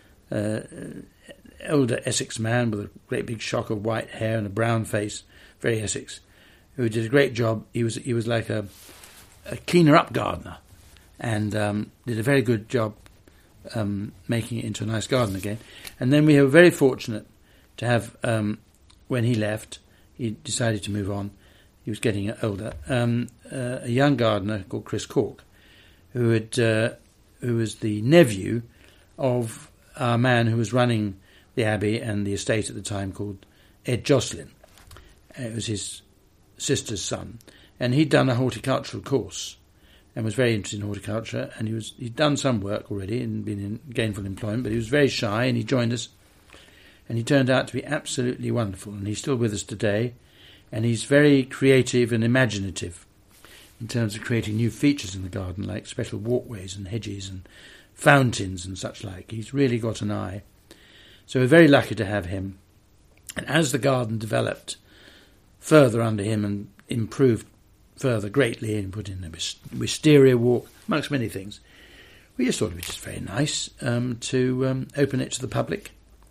older Essex man with a great big shock of white hair and a brown face, very Essex, who did a great job. He was like a cleaner-up gardener, and did a very good job making it into a nice garden again. And then we were very fortunate to have, when he left, he decided to move on. He was getting older. A young gardener called Chris Cork, who was the nephew of a man who was running the Abbey and the estate at the time, called Ed Jocelyn. It was his sister's son, and he'd done a horticultural course and was very interested in horticulture, and he'd done some work already and been in gainful employment, but he was very shy, and he joined us, and he turned out to be absolutely wonderful, and he's still with us today, and he's very creative and imaginative in terms of creating new features in the garden, like special walkways and hedges and fountains and such like. He's really got an eye. So we're very lucky to have him. And as the garden developed further under him and improved further greatly, and put in a wisteria walk, amongst many things, we just thought it was just very nice to open it to the public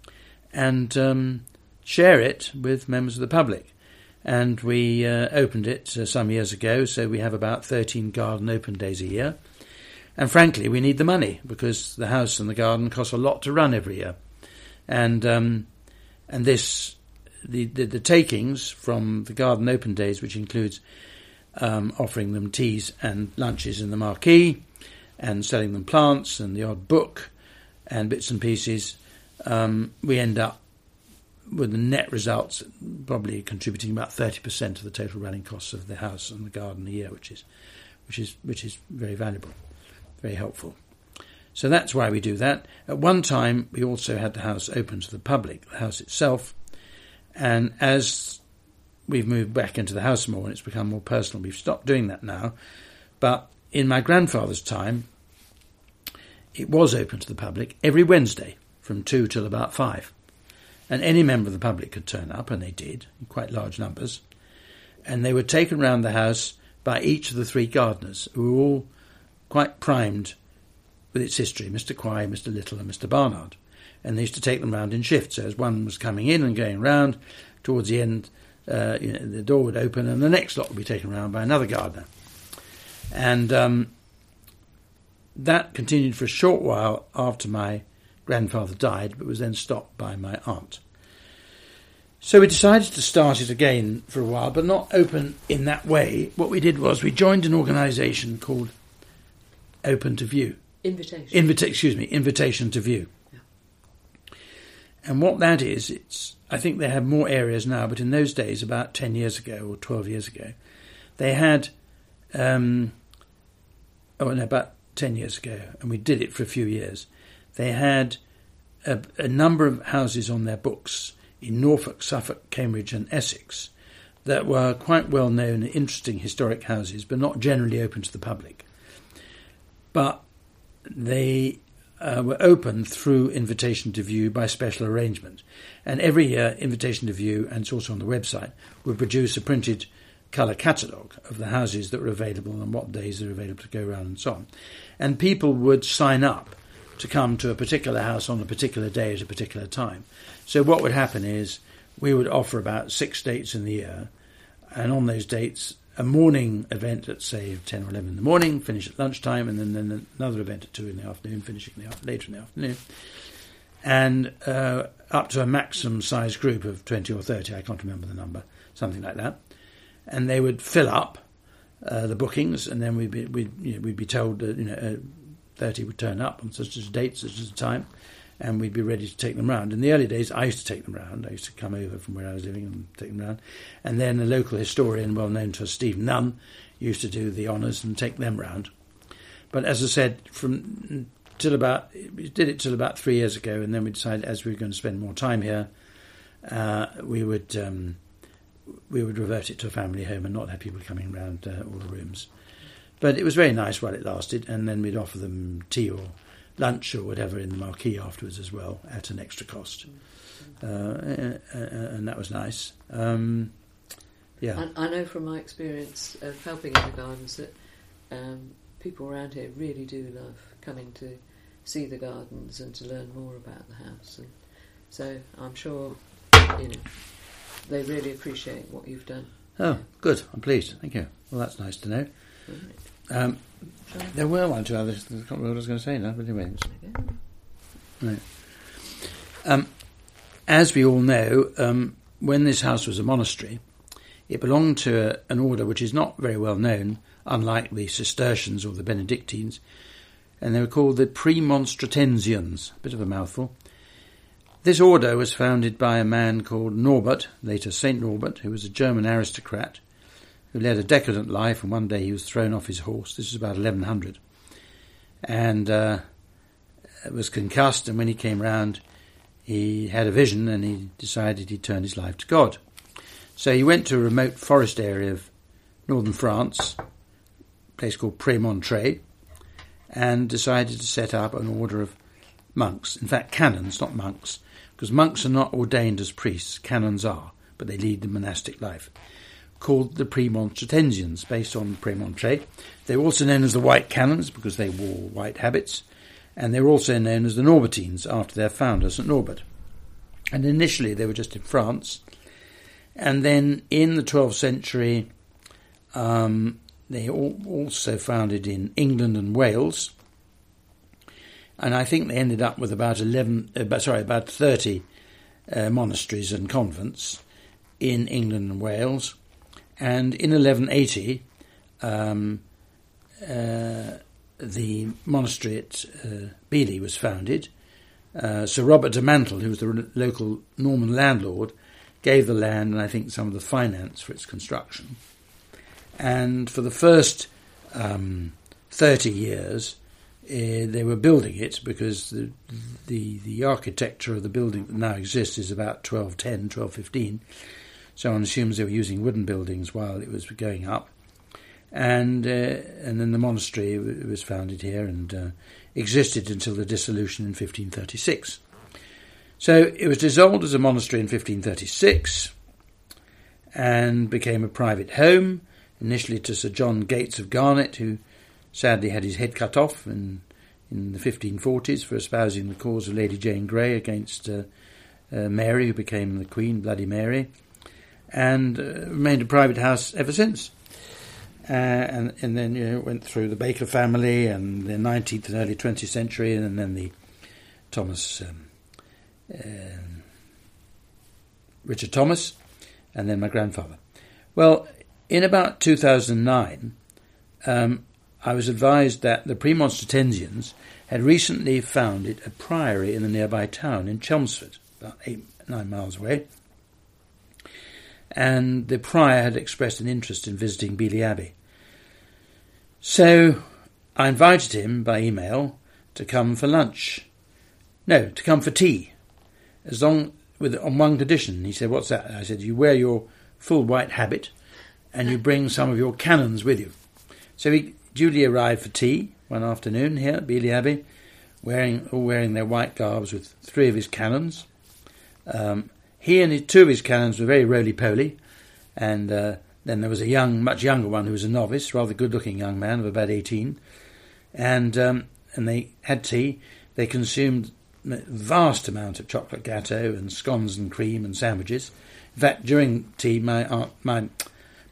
and share it with members of the public. And we opened it some years ago, so we have about 13 garden open days a year. And frankly, we need the money, because the house and the garden cost a lot to run every year. And this, the takings from the garden open days, which includes offering them teas and lunches in the marquee, and selling them plants and the odd book and bits and pieces, we end up with the net results probably contributing about 30% of the total running costs of the house and the garden a year, which is very valuable, very helpful. So that's why we do that. At one time, we also had the house open to the public, the house itself, and as we've moved back into the house more and it's become more personal, we've stopped doing that now. But in my grandfather's time, it was open to the public every Wednesday from 2 till about 5. And any member of the public could turn up, and they did, in quite large numbers. And they were taken round the house by each of the 3 gardeners, who were all quite primed with its history, Mr. Quay, Mr. Little and Mr. Barnard. And they used to take them round in shifts. So as one was coming in and going round, towards the end, the door would open and the next lot would be taken round by another gardener. And that continued for a short while after my grandfather died, but was then stopped by my aunt. So we decided to start it again for a while, but not open in that way. What we did was we joined an organisation called Open to View. Invitation to View. Yeah. And what that is, I think they have more areas now, but in those days, about 10 years ago or 12 years ago, they had, about 10 years ago, and we did it for a few years. They had a number of houses on their books in Norfolk, Suffolk, Cambridge and Essex that were quite well-known, interesting historic houses, but not generally open to the public. But they were open through Invitation to View by special arrangement. And every year, Invitation to View, and it's also on the website, would produce a printed colour catalogue of the houses that were available and what days they're available to go around and so on. And people would sign up to come to a particular house on a particular day at a particular time. So what would happen is we would offer about 6 dates in the year, and on those dates a morning event at, say, 10 or 11 in the morning, finish at lunchtime, and then another event at 2 in the afternoon, finishing later in the afternoon. And up to a maximum size group of 20 or 30, I can't remember the number, something like that. And they would fill up the bookings, and then we'd be told that 30 would turn up on such a date, such a time, and we'd be ready to take them round. In the early days, I used to take them round. I used to come over from where I was living and take them round. And then a local historian, well known to us, Stephen Nunn, used to do the honours and take them round. But as I said, we did it till about 3 years ago, and then we decided, as we were going to spend more time here, we would revert it to a family home and not have people coming around all the rooms. But it was very nice while it lasted, and then we'd offer them tea or lunch or whatever in the marquee afterwards as well at an extra cost. And that was nice. Yeah. I know from my experience of helping in the gardens that people around here really do love coming to see the gardens and to learn more about the house. And so I'm sure they really appreciate what you've done. Oh, good. I'm pleased. Thank you. Well, that's nice to know. Right. There were one or two others. I can't remember what I was going to say now, but anyway. Right. As we all know, when this house was a monastery, it belonged to an order which is not very well known, unlike the Cistercians or the Benedictines, and they were called the Premonstratensians. A bit of a mouthful. This order was founded by a man called Norbert, later Saint Norbert, who was a German aristocrat who led a decadent life, and one day he was thrown off his horse. This was about 1100. And was concussed, and when he came round, he had a vision, and he decided he'd turn his life to God. So he went to a remote forest area of northern France, a place called Prémontré, and decided to set up an order of monks. In fact, canons, not monks, because monks are not ordained as priests. Canons are, but they lead the monastic life, called the Premonstratensians, based on Prémontré. They were also known as the White Canons because they wore white habits, and they were also known as the Norbertines after their founder, St. Norbert. And initially they were just in France, and then in the 12th century they also founded in England and Wales, and I think they ended up with about 30 monasteries and convents in England and Wales. And in 1180, the monastery at Beeley was founded. Sir Robert de Mantle, who was the local Norman landlord, gave the land and I think some of the finance for its construction. And for the first 30 years, they were building it because the architecture of the building that now exists is about 1210, 1215. So one assumes they were using wooden buildings while it was going up. And then the monastery was founded here and existed until the dissolution in 1536. So it was dissolved as a monastery in 1536 and became a private home, initially to Sir John Gates of Garnet, who sadly had his head cut off in the 1540s for espousing the cause of Lady Jane Grey against Mary, who became the Queen, Bloody Mary, and remained a private house ever since. And then went through the Baker family and the 19th and early 20th century, and then the Richard Thomas, and then my grandfather. Well, in about 2009, I was advised that the Premonstratensians had recently founded a priory in the nearby town in Chelmsford, about 8-9 miles away, and the prior had expressed an interest in visiting Beeley Abbey. So I invited him by email to come for lunch. No, to come for tea, on one condition. He said, "What's that?" I said, "You wear your full white habit and you bring some of your canons with you." So he duly arrived for tea one afternoon here at Beeley Abbey, all wearing their white garbs with 3 of his canons. He and 2 of his canons were very roly-poly, and then there was a much younger one who was a novice, rather good-looking young man of about 18, and they had tea. They consumed a vast amount of chocolate gâteau and scones and cream and sandwiches. In fact, during tea, my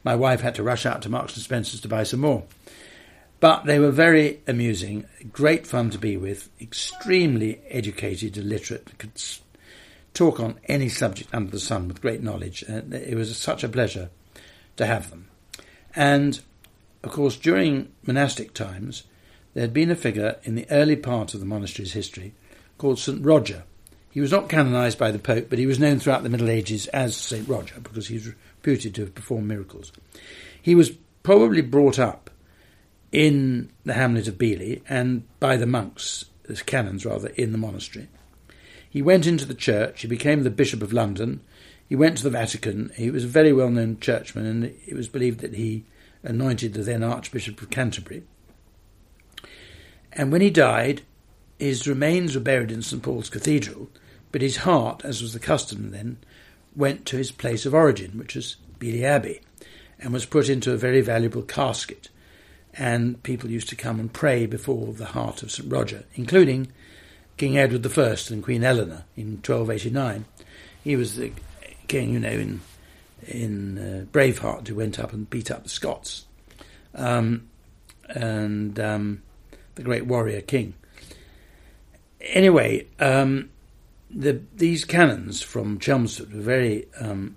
my wife had to rush out to Marks and Spencer's to buy some more. But they were very amusing, great fun to be with, extremely educated, illiterate, could talk on any subject under the sun with great knowledge. It was such a pleasure to have them. And, of course, during monastic times, there had been a figure in the early part of the monastery's history called St. Roger. He was not canonised by the Pope, but he was known throughout the Middle Ages as St. Roger because he was reputed to have performed miracles. He was probably brought up in the hamlet of Beeley and by the monks, as canons rather, in the monastery. He went into the church, he became the Bishop of London, he went to the Vatican, he was a very well-known churchman, and it was believed that he anointed the then Archbishop of Canterbury. And when he died, his remains were buried in St. Paul's Cathedral, but his heart, as was the custom then, went to his place of origin, which was Beeley Abbey, and was put into a very valuable casket. And people used to come and pray before the heart of St. Roger, including King Edward I and Queen Eleanor in 1289. He was the king, in Braveheart, who went up and beat up the Scots, and the great warrior king. Anyway, these canons from Chelmsford were very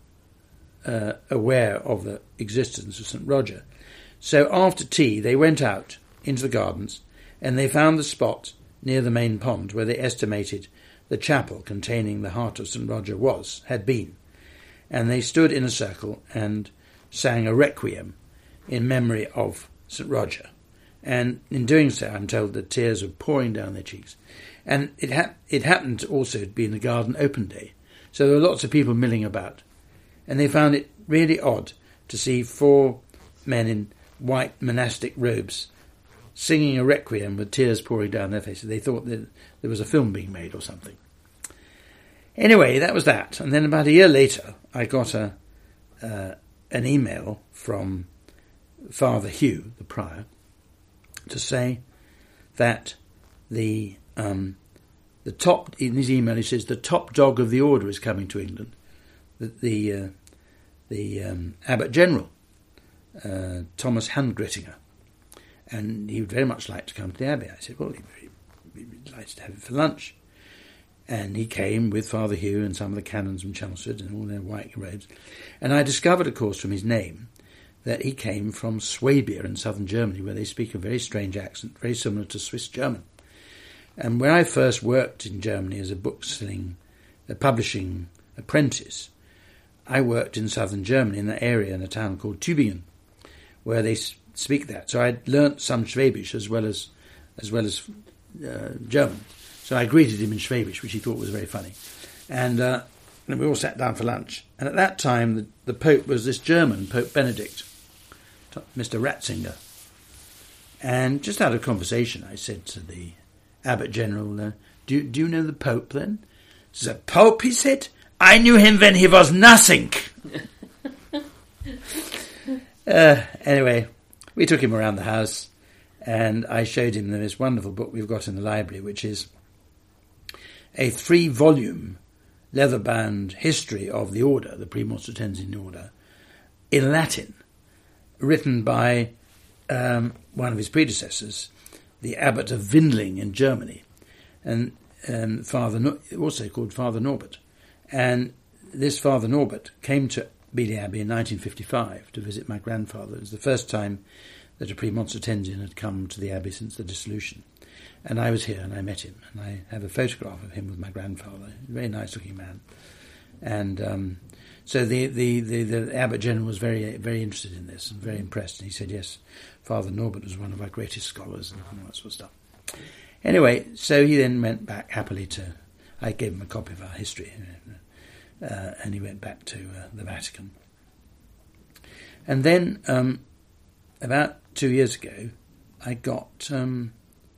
aware of the existence of St. Roger. So after tea, they went out into the gardens and they found the spot near the main pond where they estimated the chapel containing the heart of St. Roger had been. And they stood in a circle and sang a requiem in memory of St. Roger. And in doing so, I'm told that tears were pouring down their cheeks. And it happened also to be in the garden open day. So there were lots of people milling about. And they found it really odd to see 4 men in white monastic robes singing a requiem with tears pouring down their faces. They thought that there was a film being made or something. Anyway, that was that. And then about a year later, I got an email from Father Hugh, the prior, to say that the top, in his email he says, the top dog of the order is coming to England. The Abbot General, Thomas Handgrittinger, and he would very much like to come to the Abbey. I said, well, he'd like to have it for lunch. And he came with Father Hugh and some of the canons from Chelmsford and all their white robes. And I discovered, of course, from his name, that he came from Swabia in southern Germany, where they speak a very strange accent, very similar to Swiss German. And when I first worked in Germany as a publishing apprentice, I worked in southern Germany, in that area, in a town called Tübingen, where they speak that. So I'd learnt some Schwäbisch as well as German. So I greeted him in Schwäbisch, which he thought was very funny. And we all sat down for lunch. And at that time, the Pope was this German, Pope Benedict, Mr. Ratzinger. And just out of conversation, I said to the Abbot General, do you know the Pope then? The Pope, he said? I knew him when he was nothing. Anyway, we took him around the house and I showed him this wonderful book we've got in the library, which is a 3-volume leather-bound history of the order, the Premonstratensian order, in Latin, written by one of his predecessors, the Abbot of Windling in Germany, and also called Father Norbert. And this Father Norbert came to Beeley Abbey in 1955 to visit my grandfather. It was the first time that a Premonstratensian had come to the Abbey since the dissolution. And I was here and I met him. And I have a photograph of him with my grandfather. A very nice-looking man. And so the Abbot General was very, very interested in this and very impressed. And he said, yes, Father Norbert was one of our greatest scholars and all that sort of stuff. Anyway, so he then went back happily I gave him a copy of our history, and he went back to the Vatican. And then about 2 years ago, I got 2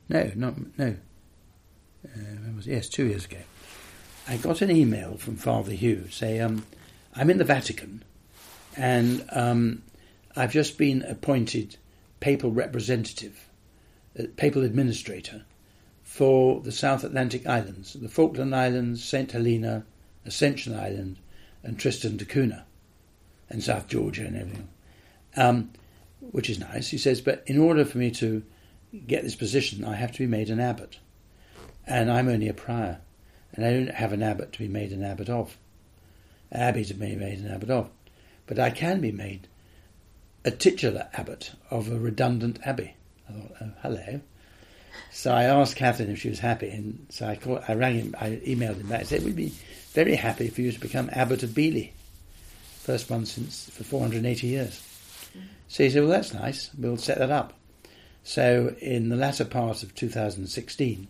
years ago, I got an email from Father Hugh saying, I'm in the Vatican, and I've just been appointed papal representative, papal administrator for the South Atlantic Islands, the Falkland Islands, St. Helena, Ascension Island, and Tristan da Cunha, and South Georgia and everything. which is nice. He says, but in order for me to get this position, I have to be made an abbot. And I'm only a prior. And I don't have an abbot to be made an abbot of. An abbey to be made an abbot of. But I can be made a titular abbot of a redundant abbey. I thought, oh, hello. So I asked Catherine if she was happy, and so I rang him, I emailed him back. I said, we'd be very happy for you to become abbot of Beeley. First one for 480 years. So he said, well, that's nice. We'll set that up. So in the latter part of 2016,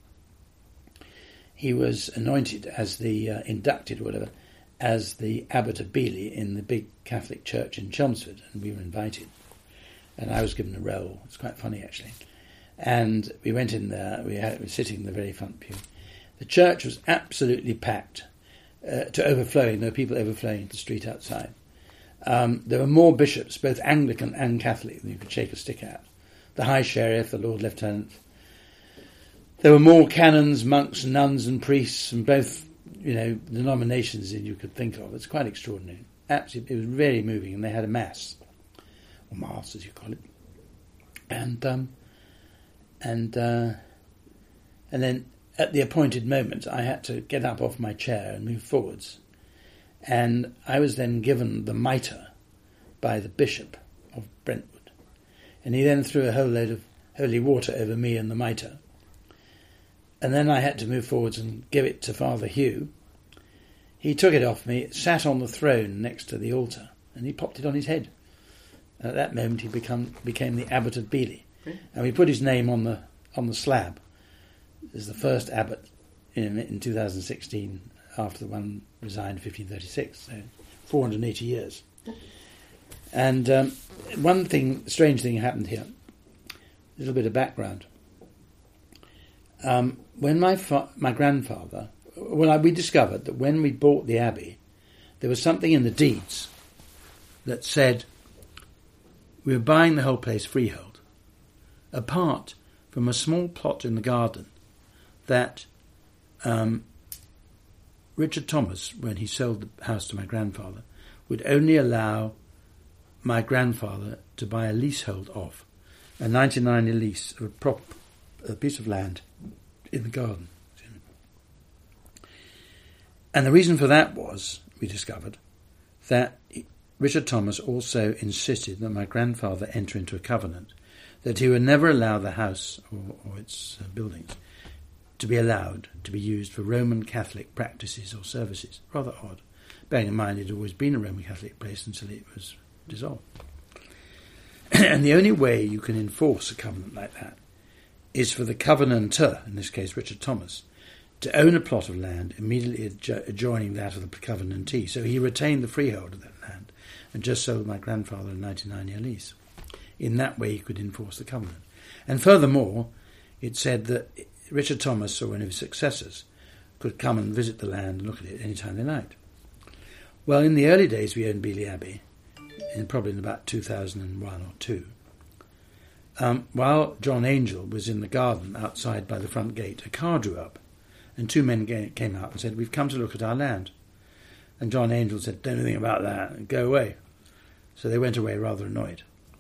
he was anointed as the, inducted or whatever, as the abbot of Beeley in the big Catholic church in Chelmsford, and we were invited. And I was given a role. It's quite funny, actually. And we went in there, we were sitting in the very front pew. The church was absolutely packed to overflowing. There were people overflowing into the street outside. There were more bishops, both Anglican and Catholic, than you could shake a stick at. The High Sheriff, the Lord Lieutenant. There were more canons, monks, nuns and priests from both, denominations than you could think of. It's quite extraordinary. Absolutely, it was very moving, and they had a mass, or mass as you call it. And then at the appointed moment, I had to get up off my chair and move forwards. And I was then given the mitre by the Bishop of Brentwood. And he then threw a whole load of holy water over me and the mitre. And then I had to move forwards and give it to Father Hugh. He took it off me, sat on the throne next to the altar, and he popped it on his head. And at that moment he became the Abbot of Beeley. And we put his name on the slab as the first abbot in 2016, after the one resigned in 1536, so 480 years. And one strange thing happened here. A little bit of background. When my grandfather, we discovered that when we bought the abbey, there was something in the deeds that said we were buying the whole place freehold, apart from a small plot in the garden that Richard Thomas, when he sold the house to my grandfather, would only allow my grandfather to buy a leasehold of, a 1990 lease of a piece of land in the garden. And the reason for that was, we discovered, that Richard Thomas also insisted that my grandfather enter into a covenant that he would never allow the house or its buildings to be allowed to be used for Roman Catholic practices or services. Rather odd, bearing in mind it had always been a Roman Catholic place until it was dissolved. And the only way you can enforce a covenant like that is for the covenanter, in this case Richard Thomas, to own a plot of land immediately adjoining that of the covenantee. So he retained the freehold of that land and just sold my grandfather a 99-year lease. In that way he could enforce the covenant. And furthermore, it said that Richard Thomas or one of his successors could come and visit the land and look at it any time they liked. Well, in the early days we owned Beeley Abbey, probably in about 2001 or 2. While John Angel was in the garden outside by the front gate, a car drew up and two men came out and said, "We've come to look at our land." And John Angel said, "Don't know anything about that, and go away." So they went away rather annoyed.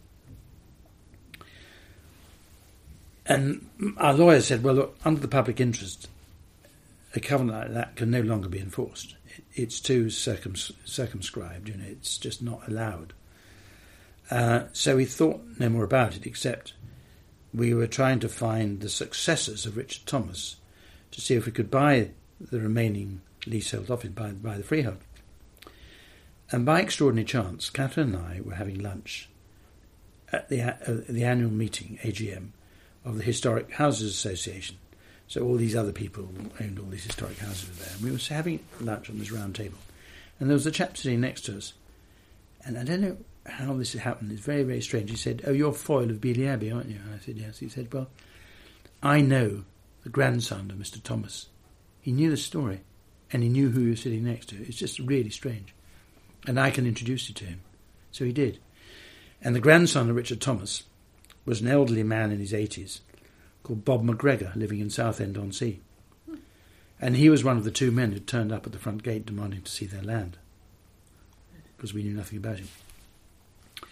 And our lawyer said, well, look, under the public interest, a covenant like that can no longer be enforced. It's too circumscribed, it's just not allowed. So we thought no more about it, except we were trying to find the successors of Richard Thomas to see if we could buy the remaining leasehold off it, by the freehold. And by extraordinary chance, Catherine and I were having lunch at the annual meeting, AGM, of the Historic Houses Association. So all these other people who owned all these historic houses were there. And we were having lunch on this round table. And there was a chap sitting next to us. And I don't know how this happened. It's very, very strange. He said, "Oh, you're Foyle of Beeley Abbey, aren't you?" And I said, "Yes." He said, "Well, I know the grandson of Mr. Thomas." He knew the story. And he knew who he was sitting next to. It's just really strange. And I can introduce you to him. So he did. And the grandson of Richard Thomas was an elderly man in his 80s called Bob McGregor, living in Southend-on-Sea. And he was one of the two men who turned up at the front gate demanding to see their land, because we knew nothing about him.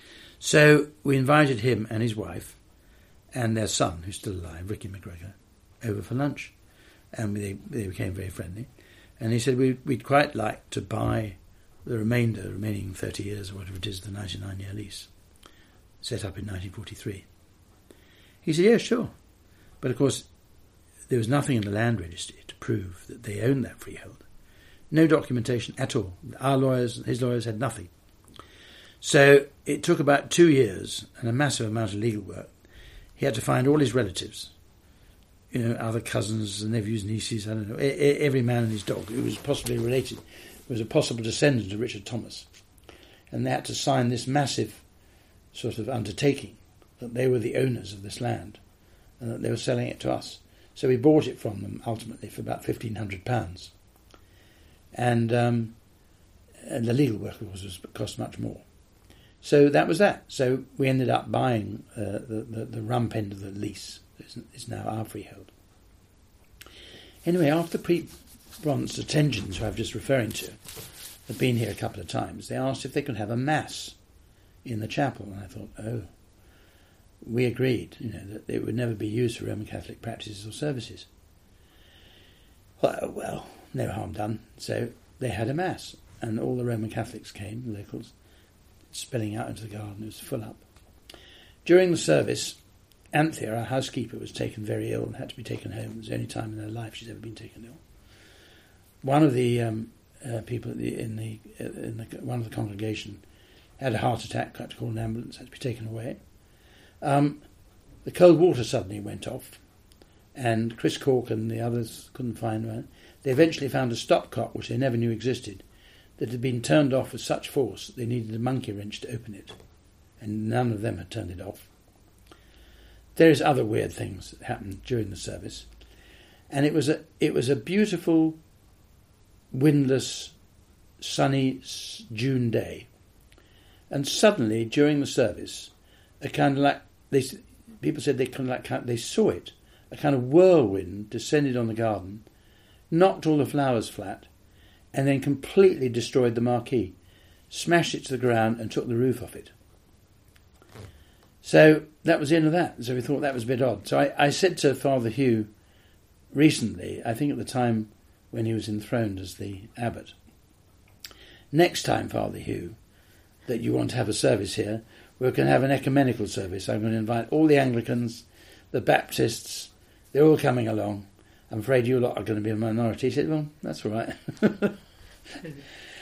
So we invited him and his wife and their son, who's still alive, Ricky McGregor, over for lunch. And they became very friendly. And he said, we'd quite like to buy the remaining 30 years or whatever it is, the 99-year lease, set up in 1943. He said, yeah, sure. But of course, there was nothing in the land registry to prove that they owned that freehold. No documentation at all. Our lawyers, his lawyers, had nothing. So it took about 2 years and a massive amount of legal work. He had to find all his relatives, other cousins, nephews, nieces, I don't know, every man and his dog who was possibly related, was a possible descendant of Richard Thomas. And they had to sign this massive sort of undertaking that they were the owners of this land and that they were selling it to us. So we bought it from them ultimately for about £1,500. And the legal work, of course, cost much more. So that was that. So we ended up buying the rump end of the lease. It's now our freehold. Anyway, after Bronze, the Tenjins, who I was just referring to, had been here a couple of times, they asked if they could have a mass in the chapel. And I thought, we agreed, that it would never be used for Roman Catholic practices or services. Well, no harm done. So they had a mass, and all the Roman Catholics came, the locals, spilling out into the garden. It was full up. During the service, Anthea, our housekeeper, was taken very ill and had to be taken home. It was the only time in her life she's ever been taken ill. One of the people in one of the congregation had a heart attack, had to call an ambulance, had to be taken away. The cold water suddenly went off, and Chris Cork and the others couldn't find one. They eventually found a stopcock, which they never knew existed, that had been turned off with such force that they needed a monkey wrench to open it, and none of them had turned it off. There's other weird things that happened during the service, and it was a beautiful, windless, sunny June day, and suddenly during the service, a kind of like people said they saw it, a kind of whirlwind descended on the garden, knocked all the flowers flat, and then completely destroyed the marquee, smashed it to the ground and took the roof off it. So that was the end of that. So we thought that was a bit odd. So I said to Father Hugh recently, I think at the time when he was enthroned as the abbot, next time, Father Hugh, that you want to have a service here, we're going to have an ecumenical service. I'm going to invite all the Anglicans, the Baptists, they're all coming along. I'm afraid you lot are going to be a minority. He said, well, that's all right.